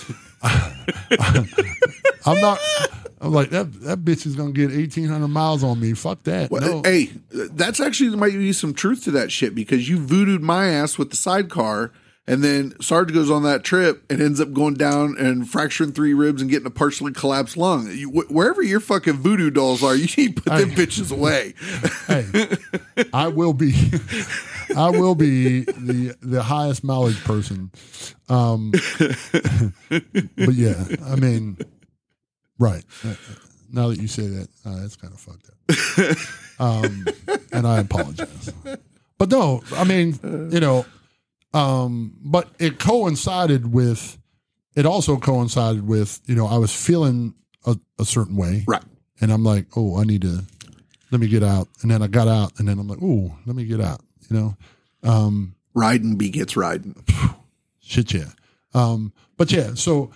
I'm like, that bitch is going to get 1,800 miles on me. Fuck that. Well, no. Hey, that's actually might be some truth to that shit because you voodooed my ass with the sidecar and then Sarge goes on that trip and ends up going down and fracturing 3 ribs and getting a partially collapsed lung. Wherever your fucking voodoo dolls are, you need to put them bitches away. Hey, I will be. I will be the highest mileage person. But yeah, I mean, right. Now that you say that, that's kind of fucked up. And I apologize. But no, I mean, but it also coincided with, I was feeling a certain way. Right. And I'm like, oh, let me get out. And then I got out, and then I'm like, oh, let me get out, Riding begets riding. Shit, yeah. But yeah, so,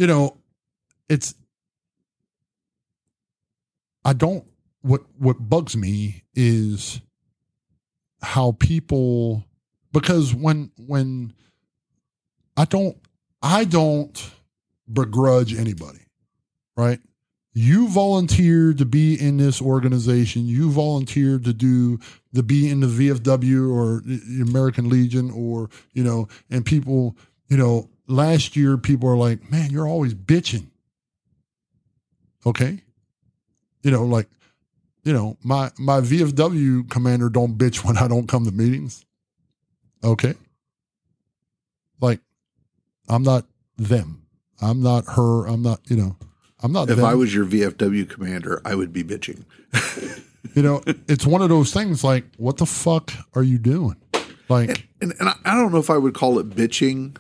what bugs me is how people, because when I don't begrudge anybody, right? You volunteered to be in this organization. You volunteered to be in the VFW or the American Legion or, and people, last year people are like, man, you're always bitching. Okay. My VFW commander don't bitch when I don't come to meetings. Okay. Like, I'm not them. I'm not her. I'm not, I'm not If them. I was your VFW commander, I would be bitching. It's one of those things like, what the fuck are you doing? Like, and I don't know if I would call it bitching.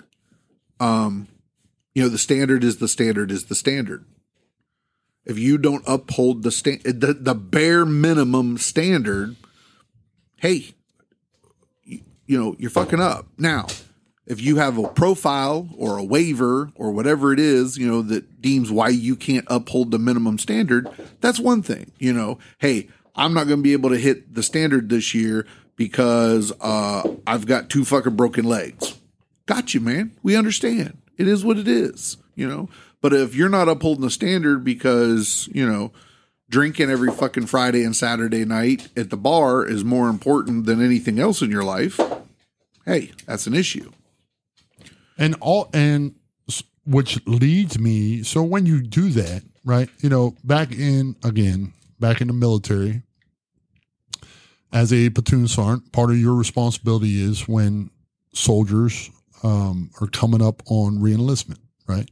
The standard is the standard is the standard. If you don't uphold the bare minimum standard, hey, you're fucking up. Now, if you have a profile or a waiver or whatever it is, that deems why you can't uphold the minimum standard, that's one thing. Hey, I'm not going to be able to hit the standard this year because I've got 2 fucking broken legs. Got you, man. We understand. It is what it is, But if you're not upholding the standard because, drinking every fucking Friday and Saturday night at the bar is more important than anything else in your life, hey, that's an issue. And which leads me, so when you do that, right, back in the military, as a platoon sergeant, part of your responsibility is when soldiers are coming up on reenlistment, right?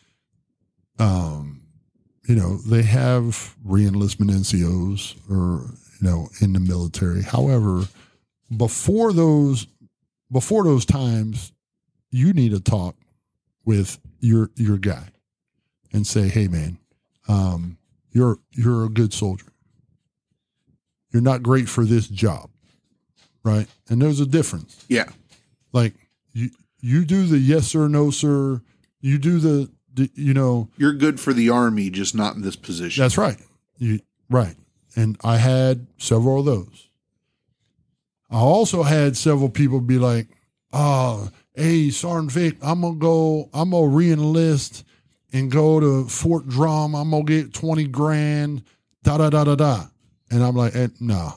They have reenlistment NCOs or, in the military. However, before those times, you need to talk with your guy and say, hey man, you're a good soldier. You're not great for this job. Right. And there's a difference. Yeah. Like you do the yes sir, no sir. You do the you're good for the Army, just not in this position. That's right. Right. And I had several of those. I also had several people be like, oh, hey, Sergeant Vic, I'm going to re-enlist and go to Fort Drum. I'm going to get 20 grand, da, da, da, da, da. And I'm like, no,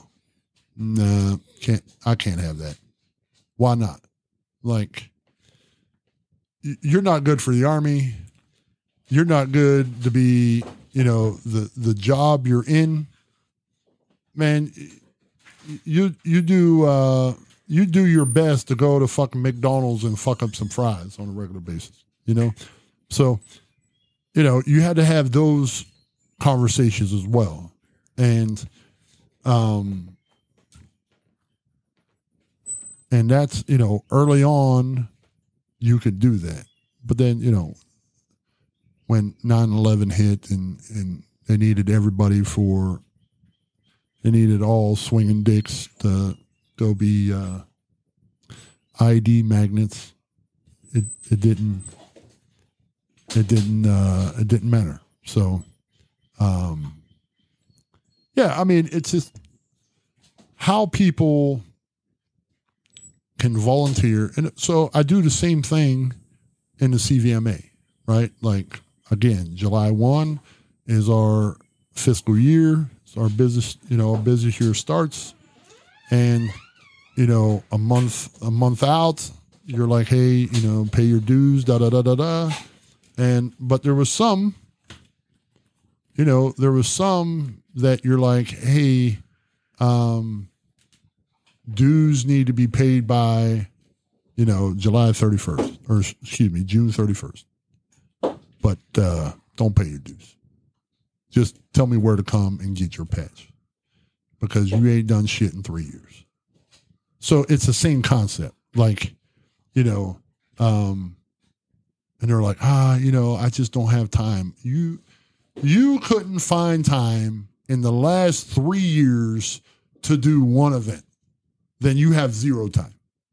I can't have that. Why not? Like, you're not good for the Army. You're not good to be, the job you're in. Man, you do your best to go to fucking McDonald's and fuck up some fries on a regular basis, So, you had to have those conversations as well. And that's, early on you could do that. But then, when 9/11 hit and they needed all swinging dicks to go be ID magnets, it didn't matter. So, yeah, I mean, it's just how people can volunteer. And so I do the same thing in the CVMA, right? Like, again, July 1 is our fiscal year. It's our business, our business year starts. And, a month out, you're like, hey, pay your dues, da, da, da, da, da. But there was some that you're like, hey, dues need to be paid by, July 31st, or excuse me, June 31st. But don't pay your dues. Just tell me where to come and get your patch, because you ain't done shit in 3 years. So it's the same concept. Like, and they're like, I just don't have time. You couldn't find time in the last 3 years to do one event. Then you have zero time.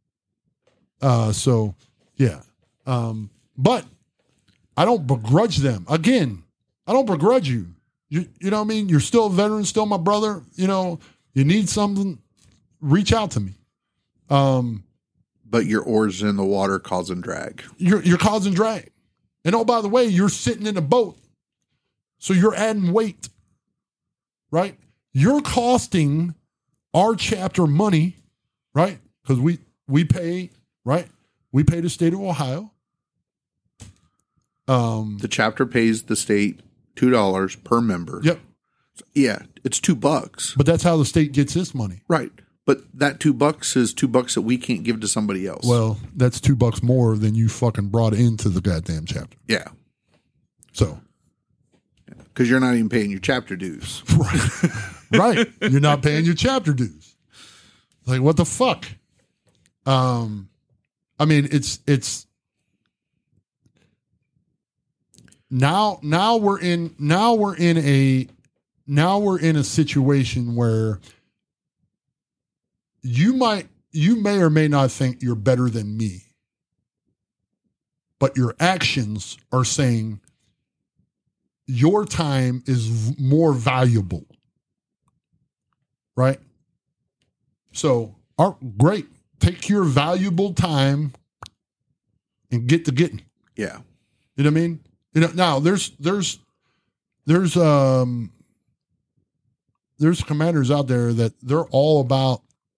So yeah. But I don't begrudge them. Again, I don't begrudge you. You know what I mean? You're still a veteran, still my brother. You need something, reach out to me. But your oars in the water causing drag. You're causing drag. And oh, by the way, you're sitting in a boat. So you're adding weight. Right? You're costing our chapter money, right? Because we pay, right? We pay the state of Ohio. The chapter pays the state $2 per member. Yep. Yeah, it's $2. But that's how the state gets its money. Right. But that $2 is $2 that we can't give to somebody else. Well, that's $2 more than you fucking brought into the goddamn chapter. Yeah. So. Because you're not even paying your chapter dues. Right. Right. You're not paying your chapter dues. Like, what the fuck? I mean, it's now we're in a situation where you may or may not think you're better than me, but your actions are saying your time is more valuable. Right? So, great. Take your valuable time and get to getting. Yeah. You know what I mean? Now there's commanders out there that they're all about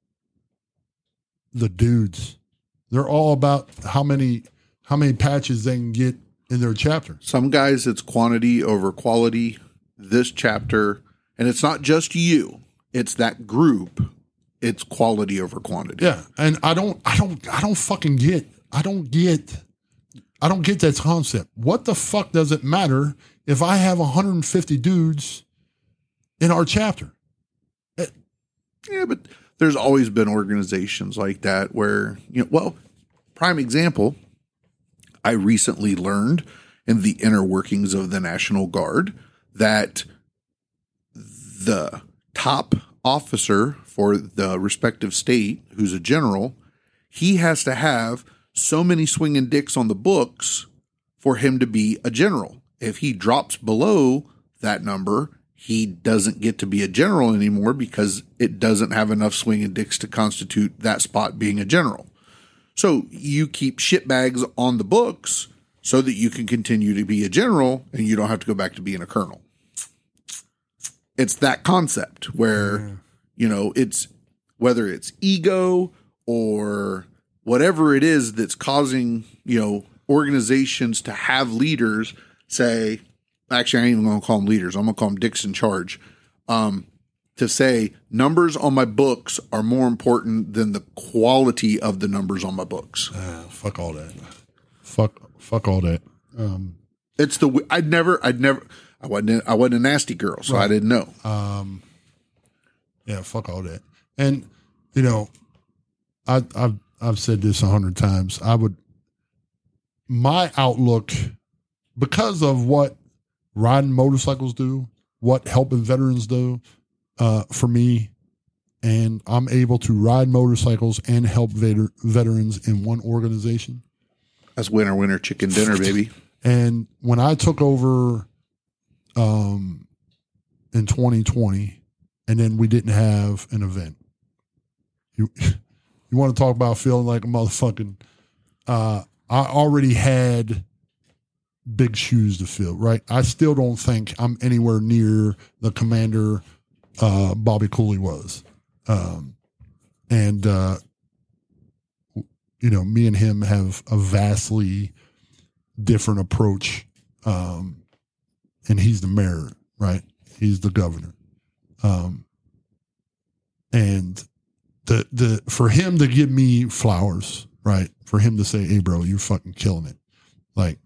the dudes. They're all about how many patches they can get in their chapter. Some guys, it's quantity over quality. This chapter, and it's not just you. It's that group. It's quality over quantity. Yeah, and I don't fucking get. I don't get that concept. What the fuck does it matter if I have 150 dudes in our chapter? Yeah, but there's always been organizations like that where, prime example, I recently learned in the inner workings of the National Guard that the top officer for the respective state, who's a general, he has to have so many swinging dicks on the books for him to be a general. If he drops below that number, he doesn't get to be a general anymore because it doesn't have enough swinging dicks to constitute that spot being a general. So you keep shitbags on the books so that you can continue to be a general and you don't have to go back to being a colonel. It's that concept where, it's whether it's ego or whatever it is that's causing, organizations to have leaders say, actually, I ain't even going to call them leaders. I'm going to call them dicks in charge. To say numbers on my books are more important than the quality of the numbers on my books. Fuck all that. Fuck all that. It's I wasn't a nasty girl, so right. I didn't know. Yeah, fuck all that. And I've said this 100 times. My outlook, because of what riding motorcycles do, what helping veterans do, for me, and I'm able to ride motorcycles and help veterans in one organization. That's winner chicken dinner, baby. And when I took over in 2020, and then we didn't have an event. You want to talk about feeling like a motherfucking, I already had big shoes to fill, right? I still don't think I'm anywhere near the commander Bobby Cooley was. Me and him have a vastly different approach. And he's the mayor, right? He's the governor. And for him to give me flowers, right? For him to say, "Hey, bro, you're fucking killing it," like,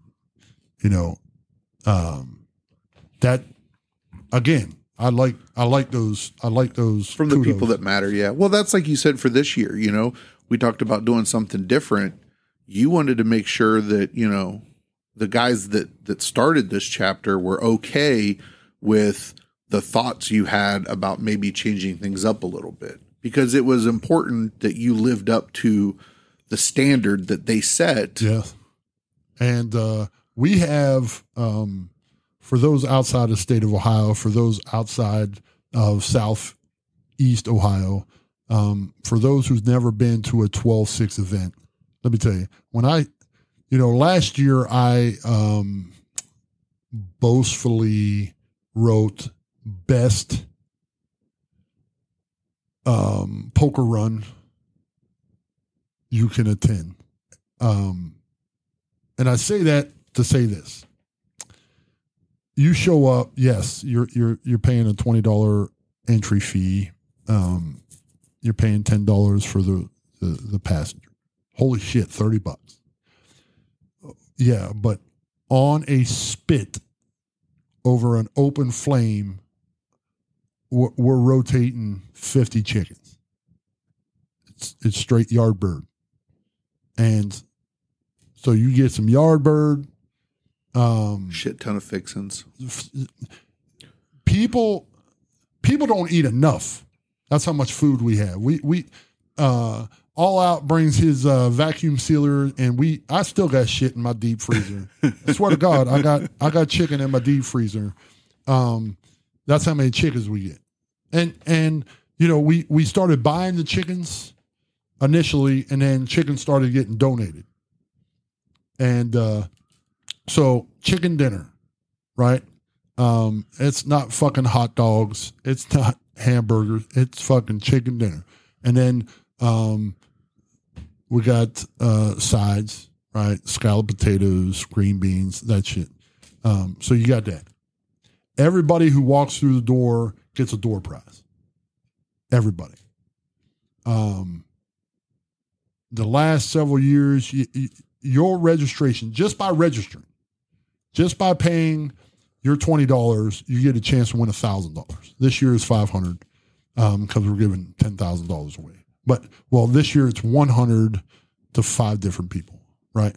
that again. I like those from the kudos. people that matter. Yeah. Well, that's like you said for this year, we talked about doing something different. You wanted to make sure that, the guys that started this chapter were okay with the thoughts you had about maybe changing things up a little bit, because it was important that you lived up to the standard that they set. Yes. And, we have, for those outside the state of Ohio, for those outside of Southeast Ohio, for those who've never been to a 12-6 event, let me tell you, when last year I boastfully wrote best poker run you can attend. And I say that to say this. You show up, yes, you're paying a $20 entry fee. You're paying $10 for the passenger. Holy shit, $30. Yeah, but on a spit over an open flame, we're rotating 50 chickens. It's straight yard bird. And so you get some yard bird. Shit ton of fixins. People don't eat enough. That's how much food we have. We All Out brings his vacuum sealer, and I still got shit in my deep freezer. I swear to God, I got chicken in my deep freezer. That's how many chickens we get. And we started buying the chickens initially, and then chickens started getting donated. And so chicken dinner, right? It's not fucking hot dogs. It's not hamburgers. It's fucking chicken dinner. And then we got sides, right? Scalloped potatoes, green beans, that shit. So you got that. Everybody who walks through the door gets a door prize. Everybody. The last several years, your registration, just by registering, just by paying your $20, you get a chance to win $1,000. This year is $500 because we're giving $10,000 away. But this year it's 100 to 5 different people, right?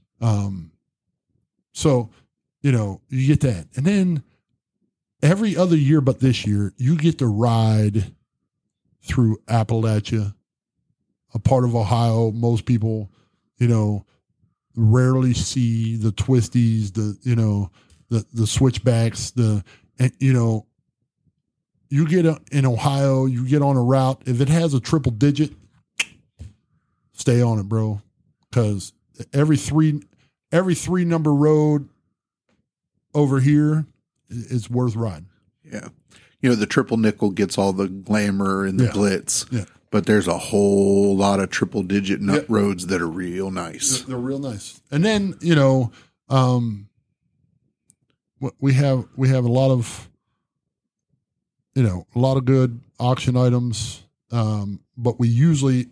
So you get that, and then every other year, but this year you get to ride through Appalachia, a part of Ohio most people, rarely see. The twisties, the switchbacks, you get in Ohio, you get on a route. If it has a triple digit, stay on it, bro. Because every three number road over here is worth riding. Yeah. The triple nickel gets all the glamour and the glitz. Yeah. But there's a whole lot of triple digit nut roads that are real nice. They're real nice. And then, we have a lot of, a lot of good auction items. But we usually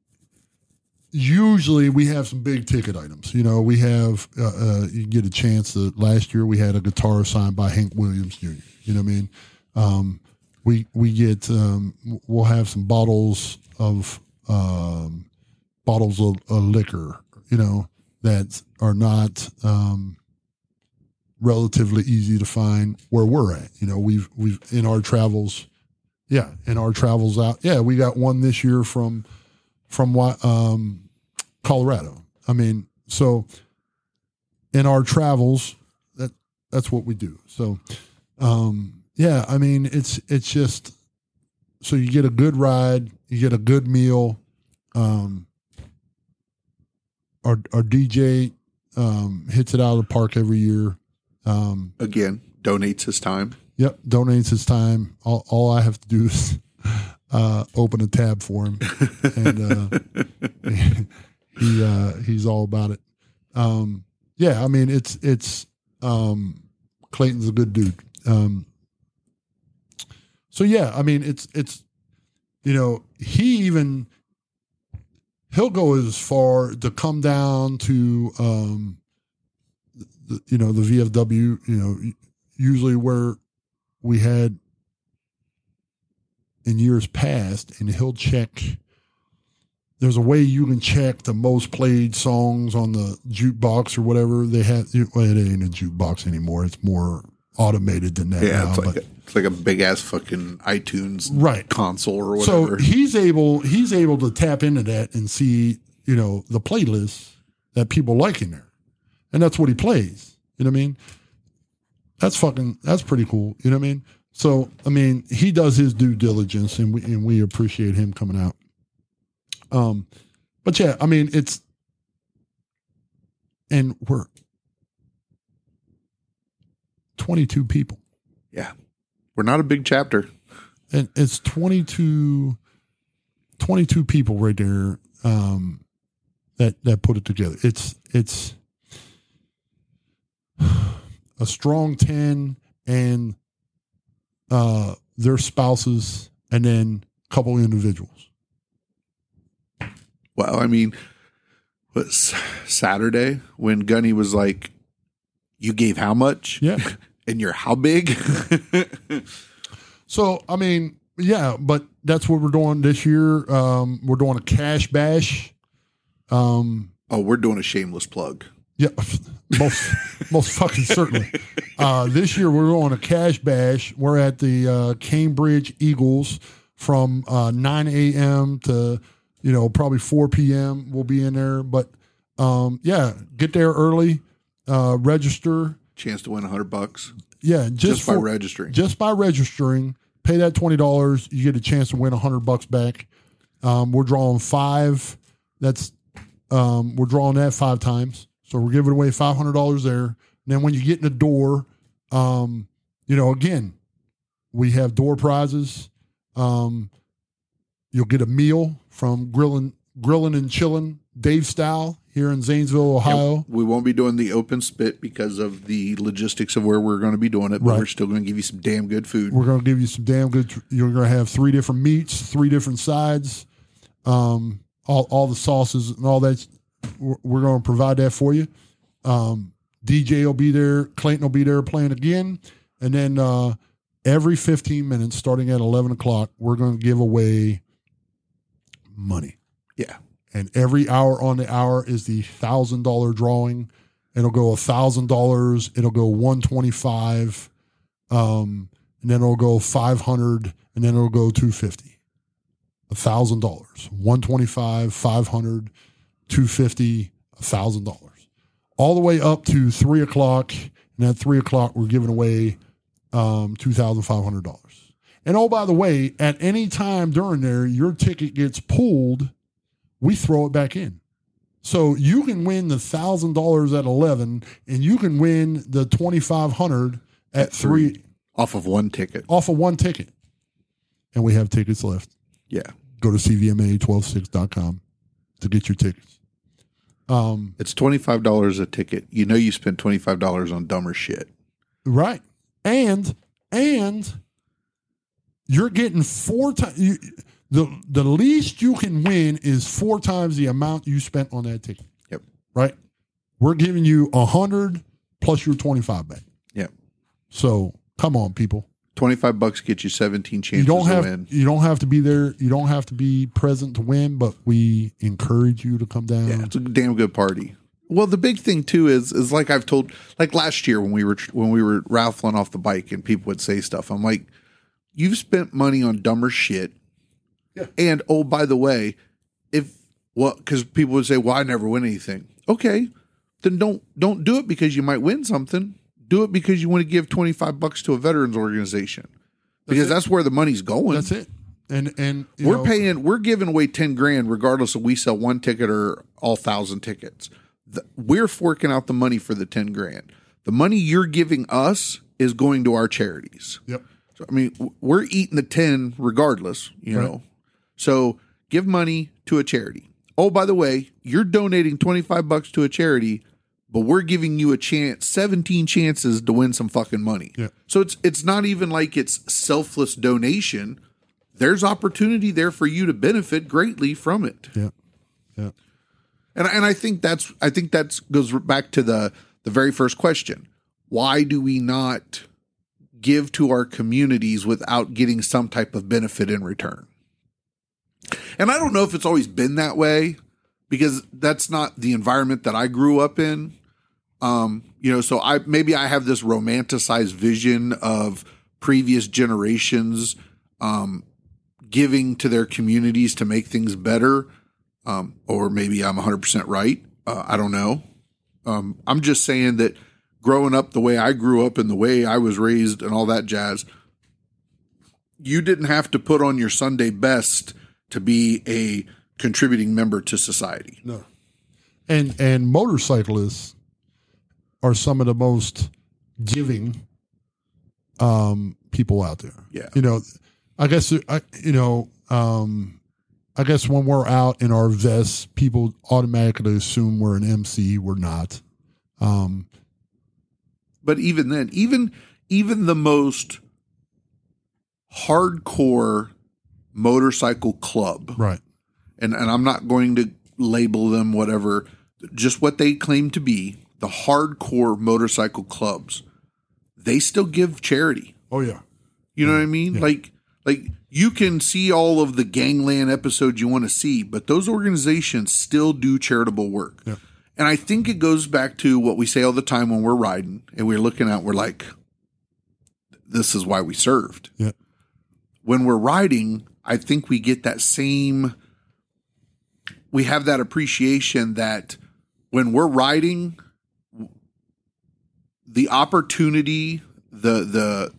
we have some big ticket items. We have, you get a chance to, last year we had a guitar signed by Hank Williams Jr. You know what I mean? We get, we'll have some bottles of liquor, that are not, relatively easy to find where we're at. We've in our travels out. Yeah. We got one this year from Colorado. I mean, so in our travels, that's what we do. So, yeah, I mean, it's just, so you get a good ride, you get a good meal. Our DJ hits it out of the park every year. Again, donates his time. Yep, donates his time. All I have to do is open a tab for him, and he's all about it. Yeah, I mean, it's Clayton's a good dude. So yeah, I mean, it's he'll go as far to come down to the VFW, usually where we had in years past, and he'll check. There's a way you can check the most played songs on the jukebox or whatever they have. Well, it ain't a jukebox anymore. It's more automated than that. Yeah, now, it's like a big ass fucking iTunes console or So whatever. he's able to tap into that and see, the playlists that people like in there. And that's what he plays. You know what I mean? That's pretty cool. You know what I mean? So, I mean, he does his due diligence and we appreciate him coming out. But yeah, I mean, and we're 22 people. Yeah. We're not a big chapter. And it's 22 people right there, that put it together. It's a strong 10 and, their spouses and then a couple individuals. Well, I mean, was Saturday when Gunny was like, you gave how much? Yeah. And you're how big? So, I mean, yeah, but that's what we're doing this year. We're doing a cash bash. We're doing a shameless plug. Yeah, most fucking certainly. This year we're doing a cash bash. We're at the Cambridge Eagles from 9 a.m. to probably 4 p.m. We'll be in there, but yeah, get there early, register. Chance to win $100. Yeah, just by registering. Just by registering, pay that $20. You get a chance to win $100 back. We're drawing 5. We're drawing that 5 times. So we're giving away $500 there. And then when you get in the door, again, we have door prizes. You'll get a meal from Grillin' and Chillin' Dave Style here in Zanesville, Ohio. Yep. We won't be doing the open spit because of the logistics of where we're going to be doing it, but we're still going to give you some damn good food. We're going to give you some damn good. You're going to have 3 different meats, 3 different sides, all the sauces and all that. We're going to provide that for you. DJ will be there. Clayton will be there playing again. And then every 15 minutes, starting at 11 o'clock, we're going to give away money. Yeah. And every hour on the hour is the $1,000 drawing. It'll go $1,000. It'll go $125. And then it'll go $500. And then it'll go $250. $1,000. $125, $500, $250, $1,000. All the way up to 3 o'clock. And at 3 o'clock, we're giving away $2,500. And oh, by the way, at any time during there, your ticket gets pulled, we throw it back in. So you can win the $1,000 at 11, and you can win the $2,500 at 3. Off of one ticket. Off of one ticket. And we have tickets left. Yeah. Go to cvma126.com to get your tickets. It's $25 a ticket. You spent $25 on dumber shit. Right. And you're getting 4 times. The least you can win is 4 times the amount you spent on that ticket. Yep. Right? We're giving you 100 plus your 25 back. Yep. So come on, people. $25 gets you 17 chances to win. You don't have to be there. You don't have to be present to win, but we encourage you to come down. Yeah, it's a damn good party. Well, the big thing too is like I've told, like last year when we were raffling off the bike and people would say stuff. I'm like, you've spent money on dumber shit. Yeah. And oh, by the way, because people would say, well, I never win anything. Okay, then don't do it because you might win something. Do it because you want to give $25 to a veterans organization because that's where the money's going. That's it. And we're giving away $10,000 regardless if we sell 1 ticket or all 1,000 tickets. We're forking out the money for the $10,000. The money you're giving us is going to our charities. Yep. So, I mean, we're eating the 10 regardless, you know. So give money to a charity. Oh, by the way, you're donating $25 to a charity, but we're giving you a chance, 17 chances to win some fucking money. Yeah. So it's not even like it's selfless donation. there's opportunity there for you to benefit greatly from it. Yeah. Yeah. And I think that's goes back to the very first question. Why do we not give to our communities without getting some type of benefit in return? And I don't know if it's always been that way, because that's not the environment that I grew up in. So maybe I have this romanticized vision of previous generations giving to their communities to make things better. Or maybe I'm 100% right. I don't know. I'm just saying that growing up the way I grew up and the way I was raised and all that jazz, you didn't have to put on your Sunday best to be a contributing member to society. No. And motorcyclists are some of the most giving people out there. Yeah. I guess when we're out in our vests, people automatically assume we're an MC. We're not. But even then, even the most hardcore motorcycle club, right? And I'm not going to label them whatever, just what they claim to be, the hardcore motorcycle clubs, they still give charity. Oh yeah. You know what I mean? Yeah. Like you can see all of the Gangland episodes you want to see, but those organizations still do charitable work. Yeah. And I think it goes back to what we say all the time when we're riding and we're looking at, we're like, this is why we served. Yeah. When we're riding, I think we get that same, we have that appreciation that when we're riding, the opportunity, the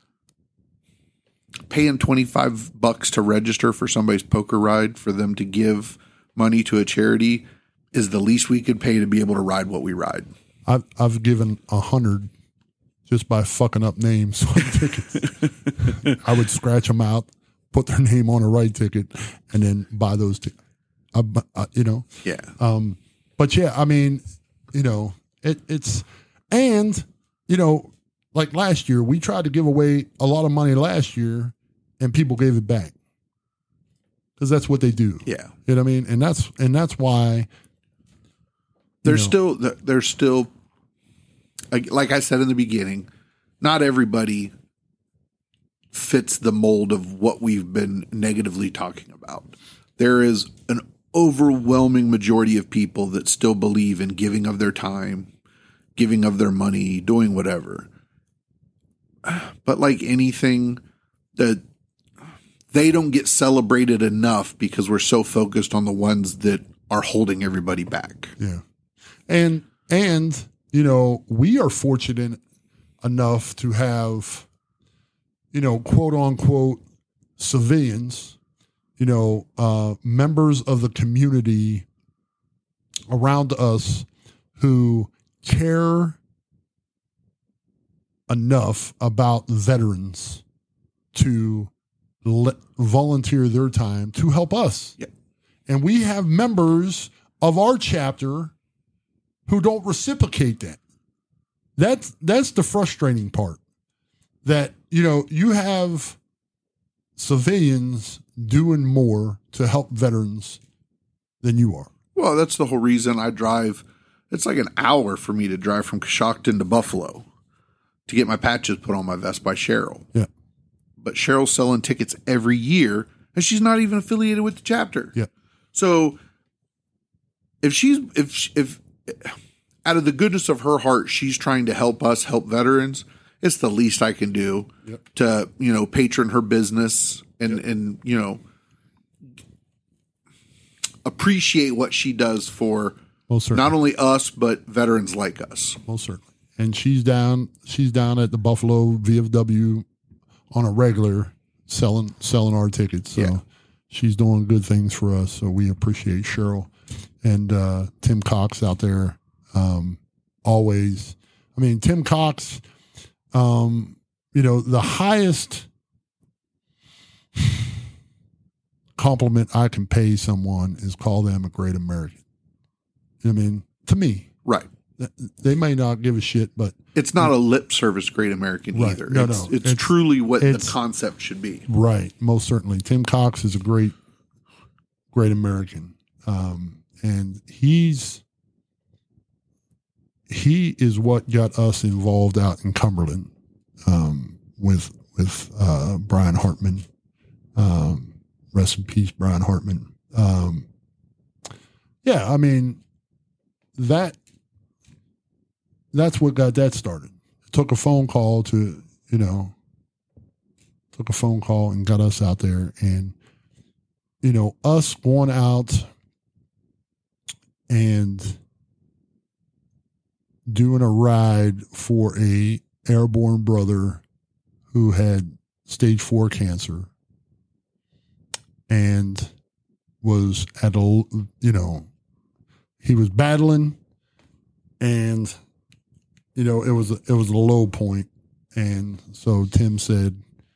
paying $25 to register for somebody's poker ride for them to give money to a charity is the least we could pay to be able to ride what we ride. I've given 100 just by fucking up names on tickets. I would scratch them out, put their name on a right ticket, and then buy those tickets. Yeah. But yeah, I mean, it's, and, like last year, we tried to give away a lot of money last year and people gave it back. Because that's what they do. Yeah. You know what I mean? And that's why there's still, like I said in the beginning, not everybody fits the mold of what we've been negatively talking about. There is an overwhelming majority of people that still believe in giving of their time, giving of their money, doing whatever. But like anything, that they don't get celebrated enough because we're so focused on the ones that are holding everybody back. Yeah. And we are fortunate enough to have, quote unquote civilians, members of the community around us who care enough about veterans to volunteer their time to help us. Yep. And we have members of our chapter who don't reciprocate that. That's the frustrating part. That, you have civilians doing more to help veterans than you are. Well, that's the whole reason I drive. It's like an hour for me to drive from Coshocton to Buffalo to get my patches put on my vest by Cheryl. Yeah. But Cheryl's selling tickets every year and she's not even affiliated with the chapter. Yeah. So if out of the goodness of her heart, she's trying to help us help veterans, it's the least I can do to, patron her business and appreciate what she does for not only us, but veterans like us. Most certainly. And she's down at the Buffalo VFW on a regular selling our tickets. So she's doing good things for us. So we appreciate Cheryl and Tim Cox out there. Always. I mean, Tim Cox, the highest compliment I can pay someone is call them a great American. You know what I mean? To me. Right. They may not give a shit, but it's not a lip service Great American Right. either. No, It's truly what the concept should be. right. Most certainly, Tim Cox is a great American, and he is what got us involved out in Cumberland with Brian Hartman. Rest in peace, Brian Hartman. Yeah, I mean that's what got that started. It took a phone call and got us out there, and us going out and doing a ride for a airborne brother who had stage 4 cancer and was at he was battling, and it was a low point. And so Tim said,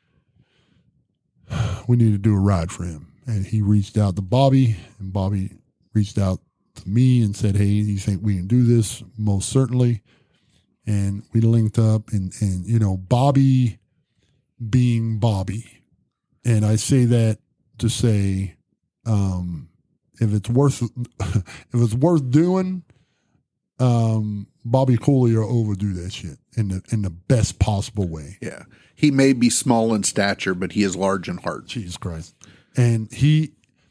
we need to do a ride for him. And he reached out to Bobby, and Bobby reached out to me and said, hey, you think we can do this? Most certainly. And we linked up, and Bobby being Bobby. And I say that to say, if it's worth doing, Bobby Cooley will overdo that shit in the best possible way. Yeah. He may be small in stature, but he is large in heart. Jesus Christ. And he,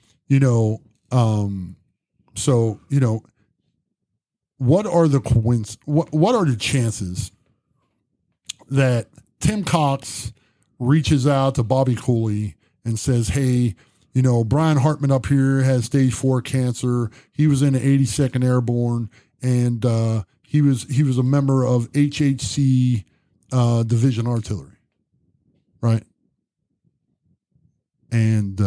what are the chances that Tim Cox reaches out to Bobby Cooley and says, hey, Brian Hartman up here has stage 4 cancer. He was in the 82nd Airborne, and he was a member of HHC Division Artillery, right? And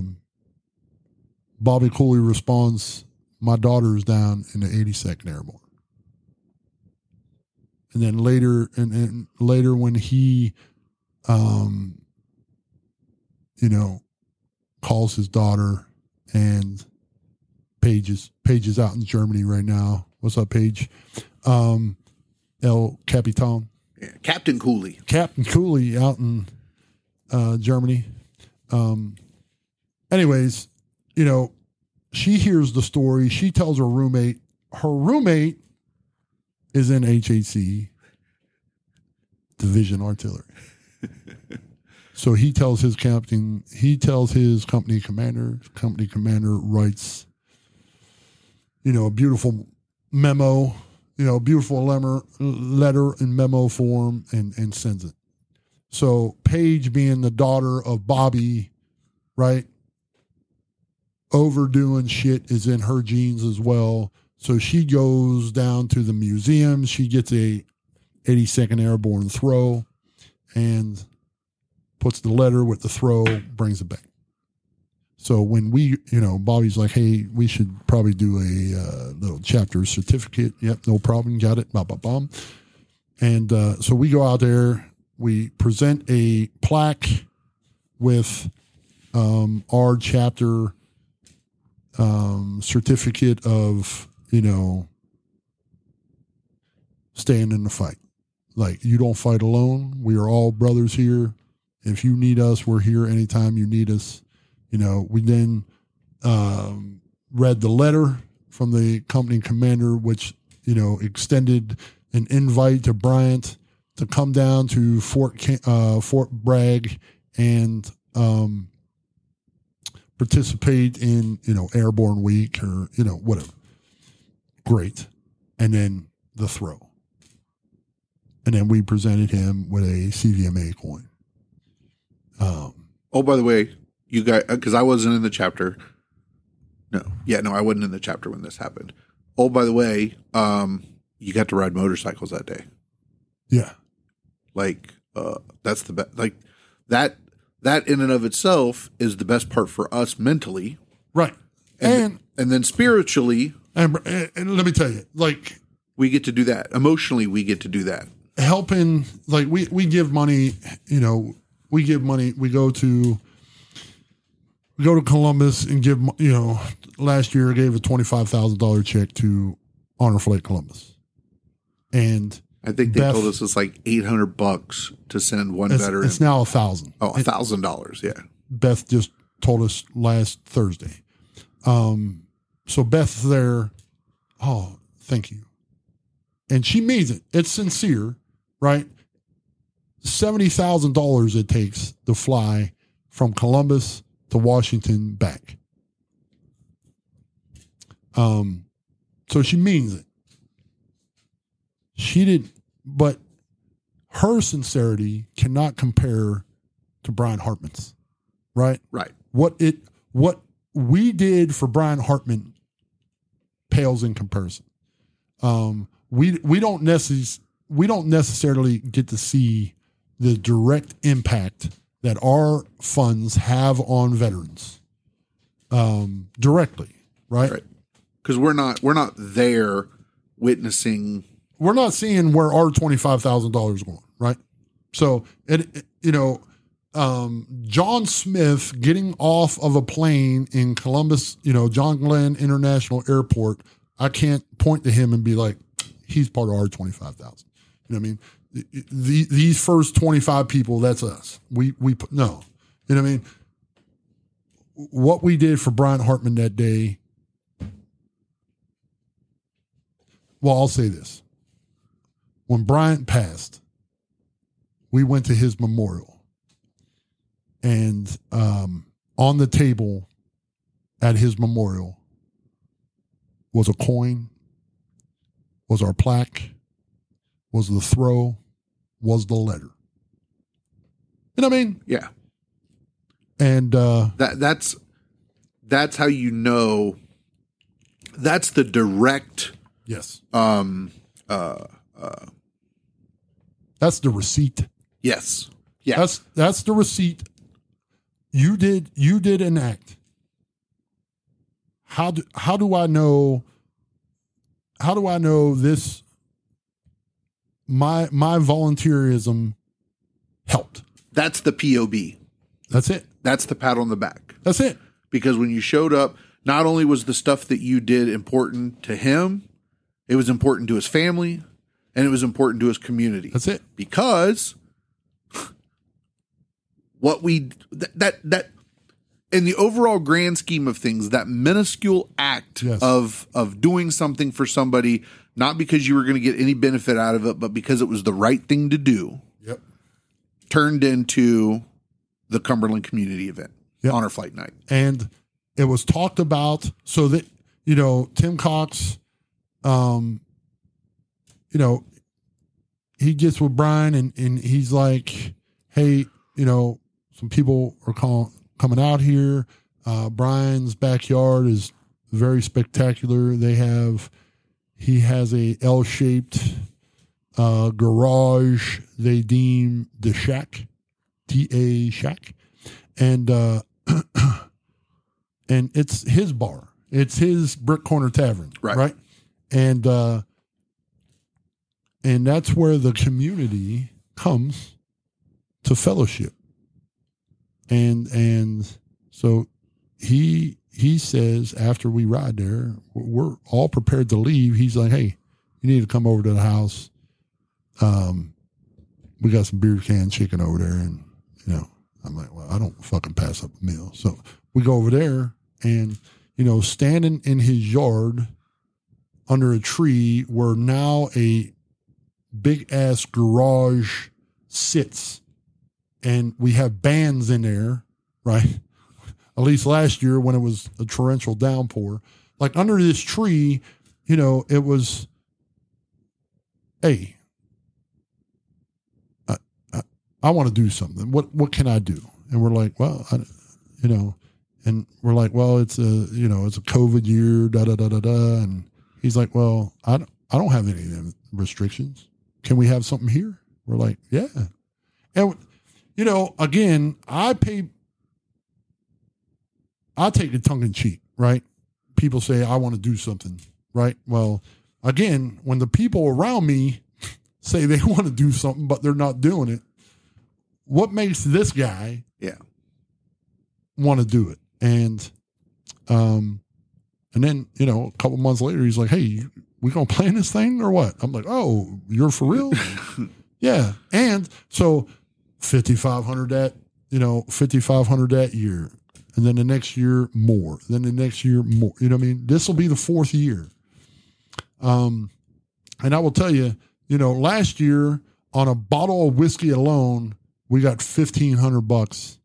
Bobby Cooley responds, my daughter is down in the 82nd Airborne. And then later when he, calls his daughter, and Paige is out in Germany right now. What's up, Paige? El Capitan. Yeah, Captain Cooley out in Germany. Anyways, she hears the story. She tells her roommate. Her roommate is in HHC Division Artillery. So he tells his company commander. Company commander writes, a beautiful memo, beautiful letter in memo form, and sends it. So Paige, being the daughter of Bobby, right, overdoing shit is in her genes as well. So she goes down to the museum. She gets a 82nd Airborne throw and puts the letter with the throw, brings it back. So when we, Bobby's like, hey, we should probably do a little chapter certificate. Yep, no problem. Got it. Blah, blah, blah. And so we go out there. We present a plaque with our chapter certificate of, staying in the fight. Like, you don't fight alone. We are all brothers here. If you need us, we're here anytime you need us. We then read the letter from the company commander, which, extended an invite to Bryant to come down to Fort Bragg and participate in, Airborne Week or, whatever. Great. And then the throw. And then we presented him with a CVMA coin. Oh, by the way, you guys, because I wasn't in the chapter. No, I wasn't in the chapter when this happened. Oh, by the way, you got to ride motorcycles that day. Yeah. Like, that's the best. Like, that in and of itself is the best part for us mentally. Right. And then spiritually. And let me tell you, like, we get to do that. Emotionally, we get to do that. Helping, like, we give money, we give money. We go to Columbus and give, last year I gave a $25,000 check to Honor Flight Columbus. And I think they Beth- told us it's like $800 to send one veteran. it's now $1,000. Oh, $1,000. Yeah. Beth just told us last Thursday. So Beth's there. Oh, thank you. And she means it. It's sincere, right? $70,000 it takes to fly from Columbus to Washington back. So she means it. She didn't, but her sincerity cannot compare to Brian Hartman's, right? Right. What we did for Brian Hartman pales in comparison. We don't necessarily get to see the direct impact that our funds have on veterans directly, right? Right. Because we're not there witnessing. We're not seeing where our $25,000 is going, right? So John Smith getting off of a plane in Columbus, John Glenn International Airport, I can't point to him and be like, he's part of our 25,000. You know what I mean? These first 25 people, that's us. We put, no, you know what I mean? What we did for Brian Hartman that day. Well, I'll say this. When Brian passed, we went to his memorial, and on the table at his memorial was a coin, was our plaque, was the throw, was the letter. You know what I mean? Yeah. And That's how you know. That's the direct. yes, that's the receipt. Yes. Yeah. That's the receipt. You did an act. How do I know? How do I know this? My volunteerism helped. That's the POB. That's it. That's the pat on the back. That's it. Because when you showed up, not only was the stuff that you did important to him, it was important to his family, and it was important to his community. That's it. Because what we that in the overall grand scheme of things, that minuscule act Yes. of doing something for somebody, not because you were going to get any benefit out of it, but because it was the right thing to do, Yep. turned into the Cumberland Community Event, Yep. Honor Flight Night. And it was talked about so that, Tim Cox, he gets with Brian and he's like, hey, some people are coming out here. Brian's backyard is very spectacular. He has a L-shaped garage they deem the shack, TA shack. And and it's his bar. It's his Brick Corner Tavern. Right. And that's where the community comes to fellowship. And so he says after we ride there, we're all prepared to leave. He's like, hey, you need to come over to the house. We got some beer can chicken over there. And, I'm like, well, I don't fucking pass up a meal. So we go over there and, standing in his yard under a tree where now a big ass garage sits and we have bands in there, right? At least last year when it was a torrential downpour, like under this tree, it was, hey, I want to do something. What can I do? And we're like, well, and we're like, well, it's a COVID year, da da da da da. And he's like, well, I don't have any of them restrictions. Can we have something here? We're like, yeah. And again, I take the tongue in cheek, right? People say I want to do something, right? Well, again, when the people around me say they want to do something but they're not doing it, what makes this guy want to do it? And then, a couple months later, he's like, hey, we going to plan this thing or what? I'm like, oh, you're for real? Yeah. And so 5,500 that year. And then the next year, more. Then the next year, more. You know what I mean? This will be the fourth year. And I will tell you, last year on a bottle of whiskey alone, we got $1,500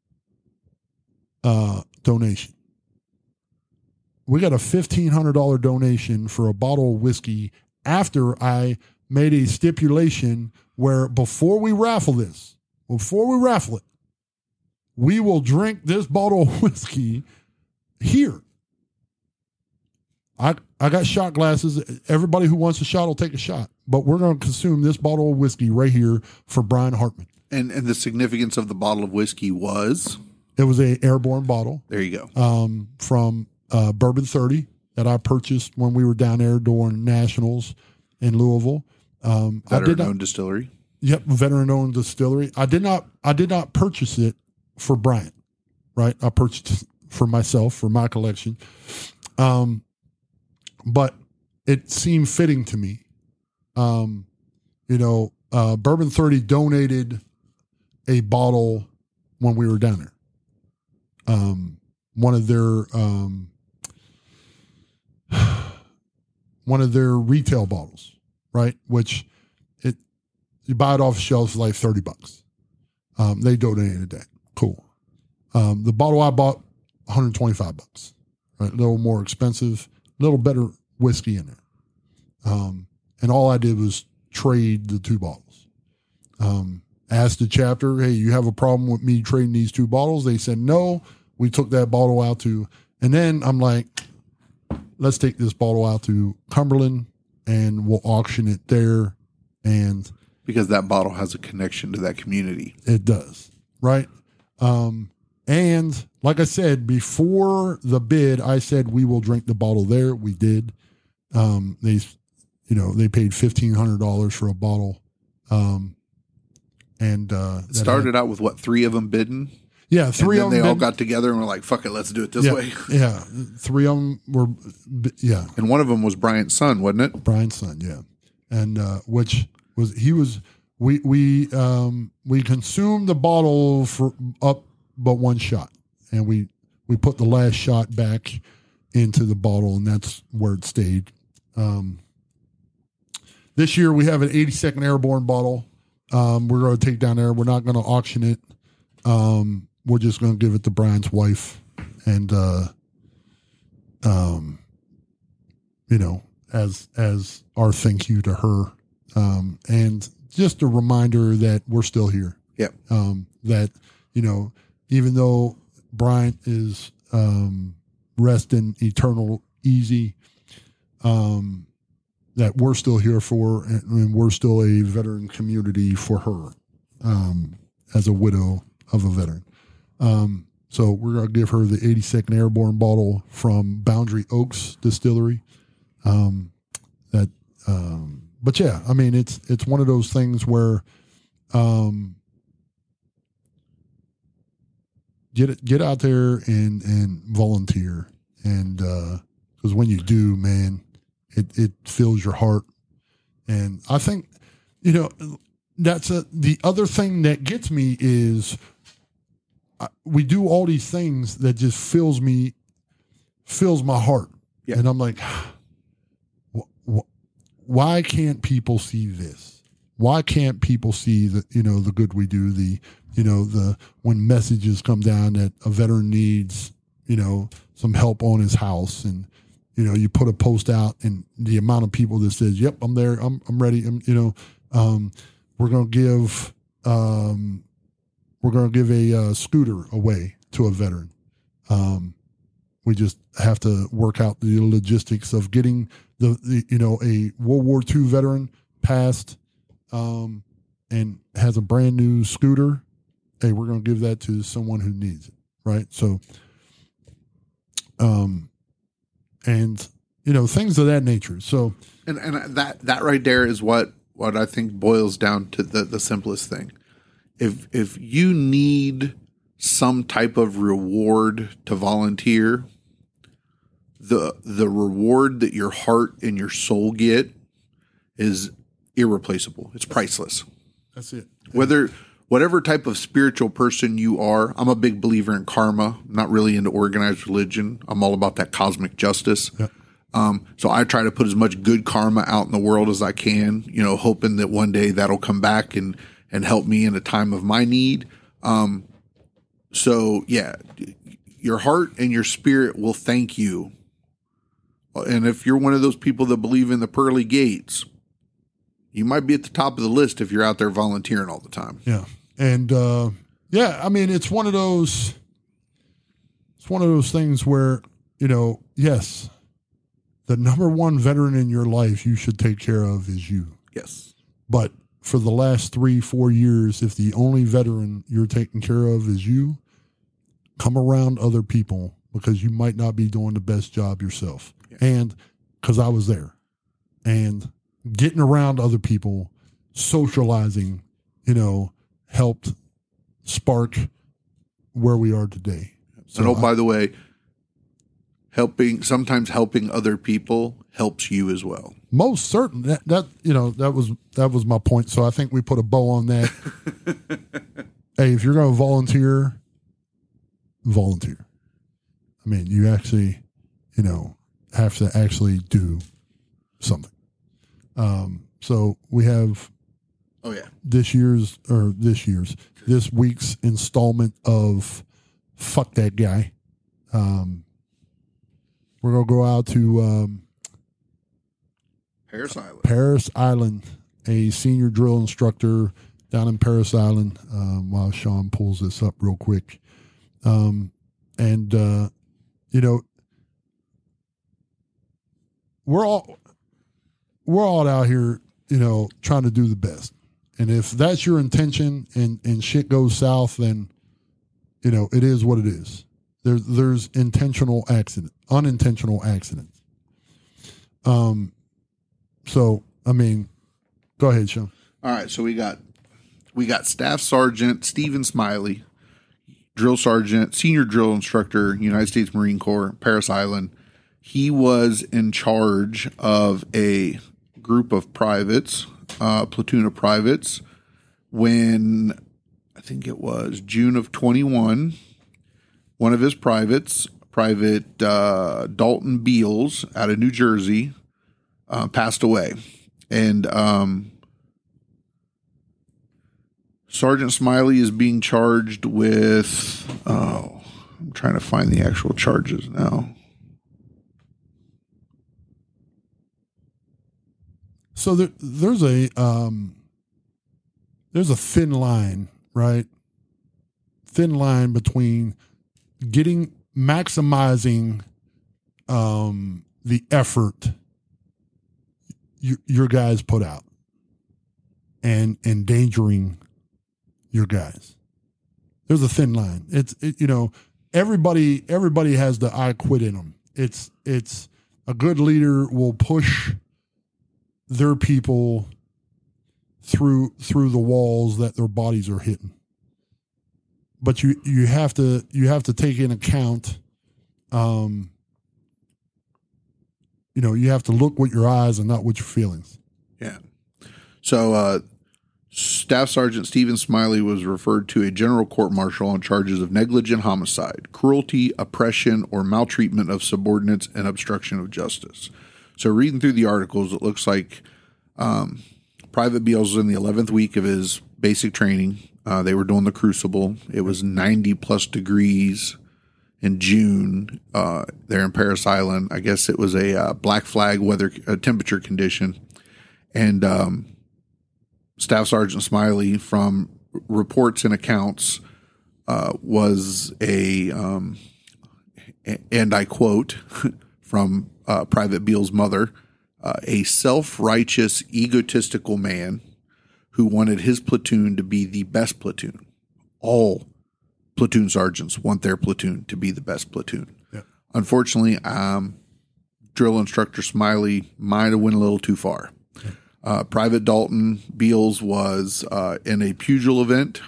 donation. We got a $1,500 donation for a bottle of whiskey after I made a stipulation where before we raffle it, we will drink this bottle of whiskey here. I got shot glasses. Everybody who wants a shot will take a shot. But we're going to consume this bottle of whiskey right here for Brian Hartman. And the significance of the bottle of whiskey was? It was a airborne bottle. There you go. From Bourbon 30 that I purchased when we were down there during Nationals in Louisville. Veteran-owned distillery. Yep, veteran-owned distillery. I did not purchase it for Bryant, right? I purchased it for myself, for my collection. But it seemed fitting to me. Bourbon 30 donated a bottle when we were down there. One of their retail bottles, right? Which you buy it off the shelves for like $30. They donated that. Cool. The bottle I bought, $125, right? A little more expensive, a little better whiskey in there. And all I did was trade the two bottles. Asked the chapter, hey, you have a problem with me trading these two bottles? They said, no. We took that bottle out and then I'm like, let's take this bottle out to Cumberland and we'll auction it there. And because that bottle has a connection to that community. It does. Right. And like I said, before the bid, I said, we will drink the bottle there. We did. They paid $1,500 for a bottle. It started out with what, 3 of them bidding? Yeah, 3 of them. They all got together and were like, fuck it, let's do it this way. Yeah, 3 of them were, yeah. And one of them was Bryant's son, wasn't it? Brian's son, yeah. And we consumed the bottle for up but one shot. And we put the last shot back into the bottle, and that's where it stayed. This year we have an 82nd Airborne bottle. We're going to take down there. We're not going to auction it. We're just going to give it to Brian's wife, and as our thank you to her, and just a reminder that we're still here. Yeah. That even though Brian is rest in eternal easy, that we're still here for, and we're still a veteran community for her, as a widow of a veteran. So we're going to give her the 82nd Airborne bottle from Boundary Oaks Distillery. But yeah, I mean, it's one of those things where, get out there and volunteer. And, cause when you do, man, it fills your heart. And I think, that's the other thing that gets me is we do all these things that just fills my heart. Yeah. And I'm like, why can't people see this? Why can't people see the good we do, when messages come down that a veteran needs, some help on his house, and, you put a post out and the amount of people that says, yep, I'm there. I'm ready. We're going to give a scooter away to a veteran. We just have to work out the logistics of getting a World War II veteran passed, and has a brand new scooter. Hey, we're going to give that to someone who needs it. Right. So, and things of that nature. So, and that right there is what I think boils down to the simplest thing. If you need some type of reward to volunteer, the reward that your heart and your soul get is irreplaceable. It's priceless. That's it. Whatever type of spiritual person you are, I'm a big believer in karma. I'm not really into organized religion. I'm all about that cosmic justice. Yeah. So I try to put as much good karma out in the world as I can, hoping that one day that'll come back and help me in a time of my need. So yeah, your heart and your spirit will thank you. And if you're one of those people that believe in the pearly gates, you might be at the top of the list if you're out there volunteering all the time. Yeah. And, I mean, it's one of those things where, yes, the number one veteran in your life you should take care of is you. Yes. But for the last 3-4 years, if the only veteran you're taking care of is you, come around other people because you might not be doing the best job yourself. Yeah. And because I was there. And getting around other people, socializing, helped spark where we are today. So by the way, sometimes helping other people helps you as well. Most certain. That was my point. So I think we put a bow on that. Hey, if you're going to volunteer. I mean, you actually, have to actually do something. So we have this week's installment of Fuck That Guy. We're going to go out to Parris Island, a senior drill instructor down in Parris Island, while Sean pulls this up real quick. We're all out here, trying to do the best. And if that's your intention and shit goes south, then, it is what it is. There's unintentional accidents. So, I mean, go ahead, Sean. All right. So we got Staff Sergeant Stephen Smiley, Drill Sergeant, Senior Drill Instructor, United States Marine Corps, Parris Island. He was in charge of a group of privates, platoon of privates, when I think it was June of 21. One of his privates, Private Dalton Beals out of New Jersey, passed away. And Sergeant Smiley is being charged with, I'm trying to find the actual charges now. So there's a thin line, right? Thin line between maximizing the effort your guys put out and endangering your guys. There's a thin line. Everybody has the I quit in them. It's a good leader will push their people through the walls that their bodies are hitting. But you have to take in account, you have to look with your eyes and not with your feelings. Yeah. So, Staff Sergeant Stephen Smiley was referred to a general court-martial on charges of negligent homicide, cruelty, oppression, or maltreatment of subordinates, and obstruction of justice. So reading through the articles, it looks like Private Beals was in the 11th week of his basic training. They were doing the Crucible. It was 90-plus degrees in June there in Parris Island. I guess it was a black flag weather temperature condition. And Staff Sergeant Smiley, from reports and accounts, was and I quote from Private Beals' mother, a self-righteous, egotistical man who wanted his platoon to be the best platoon. All platoon sergeants want their platoon to be the best platoon. Yeah. Unfortunately, drill instructor Smiley might have went a little too far. Yeah. Private Dalton Beals was in a pugil event.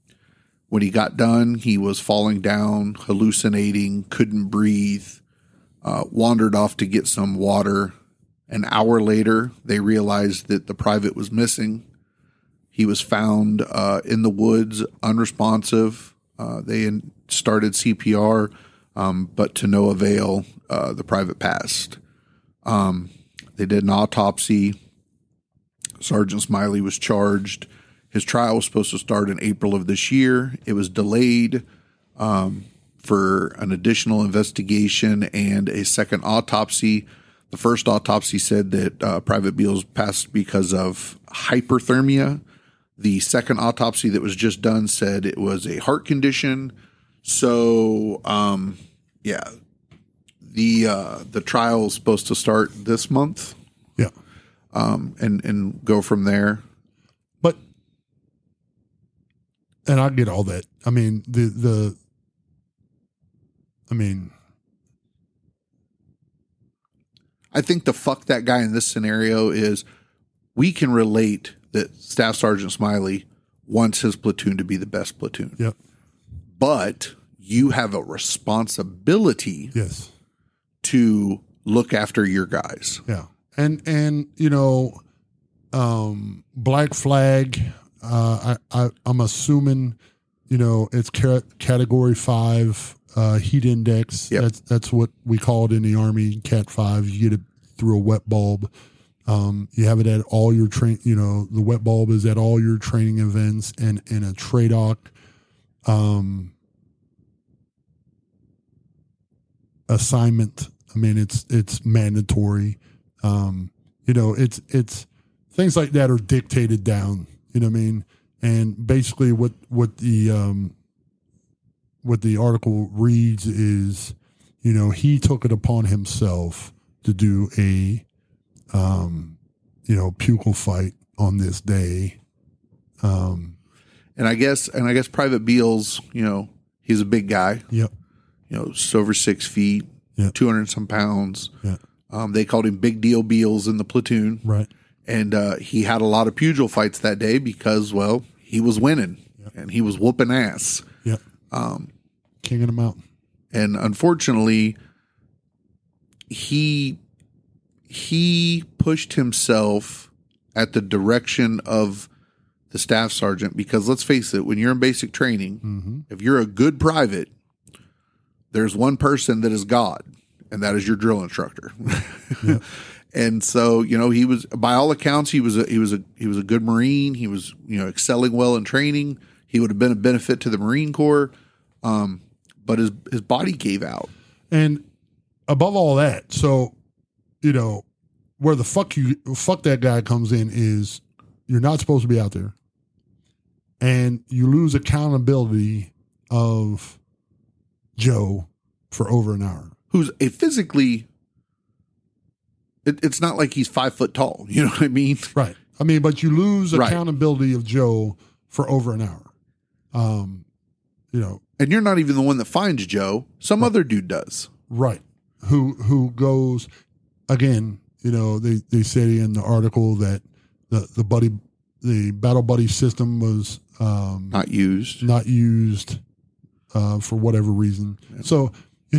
When he got done, he was falling down, hallucinating, couldn't breathe. wandered off to get some water. An hour later, they realized that the private was missing. He was found in the woods, unresponsive. They started CPR, but to no avail. The private passed. They did an autopsy. Sergeant Smiley was charged. His trial was supposed to start in April of this year. It was delayed for an additional investigation and a second autopsy. The first autopsy said that Private Beals passed because of hyperthermia. The second autopsy that was just done said it was a heart condition. So, the trial is supposed to start this month. Yeah. And go from there. But, and I get all that. I mean, I think the fuck that guy in this scenario is we can relate that Staff Sergeant Smiley wants his platoon to be the best platoon. Yep. But you have a responsibility Yes. to look after your guys. Yeah. And Black Flag, I'm assuming, it's category 5 heat index. Yep. That's what we call it in the Army, Cat 5. You get it through a wet bulb. You have it at all your the wet bulb is at all your training events and in a TRADOC. Assignment. I mean, it's mandatory. It's things like that are dictated down. You know what I mean? And basically, what the article reads is, he took it upon himself to do a, pupil fight on this day. And I guess Private Beals, he's a big guy. Yep. Just over 6 feet, Yep. 200 some pounds. Yeah. They called him Big Deal Beals in the platoon. Right. And he had a lot of pugil fights that day because, well, he was winning and he was whooping ass. Yep. King of the mountain. And unfortunately, he pushed himself at the direction of the staff sergeant because let's face it, when you're in basic training, if you're a good private, there's one person that is God, and that is your drill instructor. Yep. And so, he was, by all accounts, he was a good Marine. He was, excelling well in training. He would have been a benefit to the Marine Corps. But his body gave out. And above all that, so, where the fuck that guy comes in is you're not supposed to be out there. And you lose accountability of Joe for over an hour. Who's a physically, it's not like he's 5 foot tall. You know what I mean? Right. I mean, but you lose accountability of Joe for over an hour. And you're not even the one that finds Joe. Some other dude does. Right. Who goes, again, they say in the article that the battle buddy system was not used for whatever reason. Yeah. So,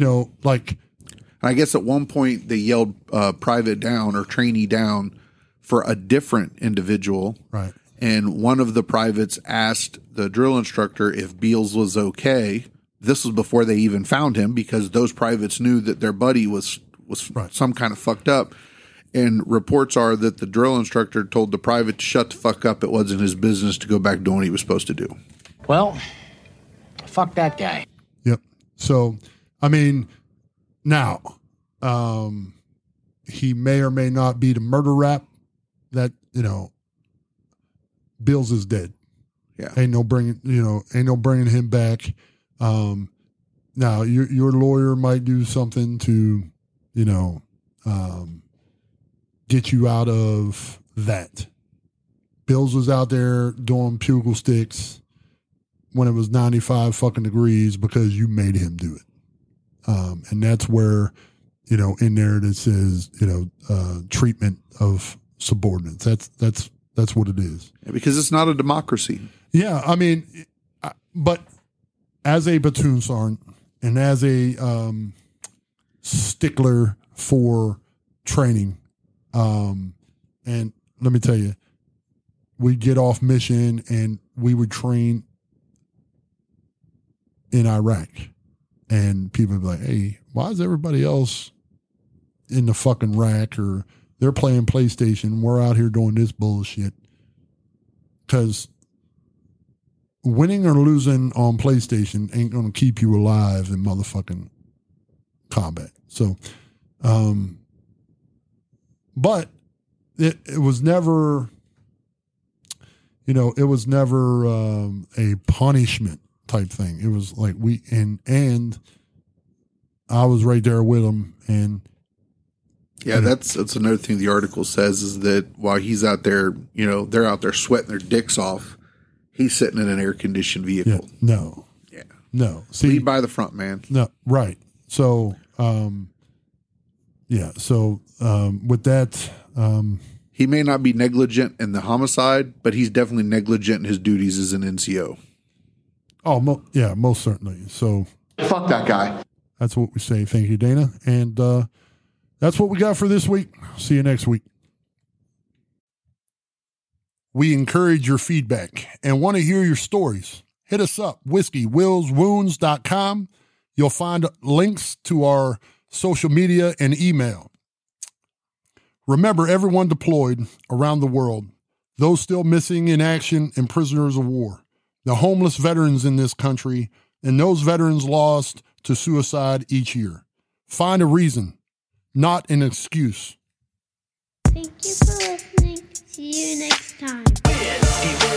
I guess at one point they yelled private down or trainee down for a different individual. Right. And one of the privates asked the drill instructor if Beals was okay. This was before they even found him because those privates knew that their buddy was right. some kind of fucked up. And reports are that the drill instructor told the private to shut the fuck up. It wasn't his business to go back doing what he was supposed to do. Well, fuck that guy. Yep. So, I mean, now, he may or may not be the murder rap that, Beals is dead. Yeah. Ain't no bringing him back. Now your lawyer might do something to, get you out of that. Beals was out there doing pugil sticks when it was 95 fucking degrees because you made him do it. And that's where, in there it says, treatment of subordinates. That's what it is. Yeah, because it's not a democracy. Yeah. I mean, but as a platoon sergeant and as a stickler for training. And let me tell you, we'd get off mission and we would train in Iraq. And people would be like, hey, why is everybody else in the fucking rack, or they're playing PlayStation? We're out here doing this bullshit. Because winning or losing on PlayStation ain't going to keep you alive in motherfucking combat. So, but it was never, it was never a punishment type thing. It was like and I was right there with him. And yeah, that's another thing the article says, is that while he's out there, they're out there sweating their dicks off, he's sitting in an air conditioned vehicle. No. See, lead by the front, man. No, right. So, with that, he may not be negligent in the homicide, but he's definitely negligent in his duties as an NCO. Oh, most certainly. So, fuck that guy. That's what we say. Thank you, Dana. And that's what we got for this week. See you next week. We encourage your feedback and want to hear your stories. Hit us up, whiskeyWillsWounds.com. You'll find links to our social media and email. Remember, everyone deployed around the world, those still missing in action, and prisoners of war, the homeless veterans in this country, and those veterans lost to suicide each year. Find a reason, not an excuse. Thank you for listening. See you next time.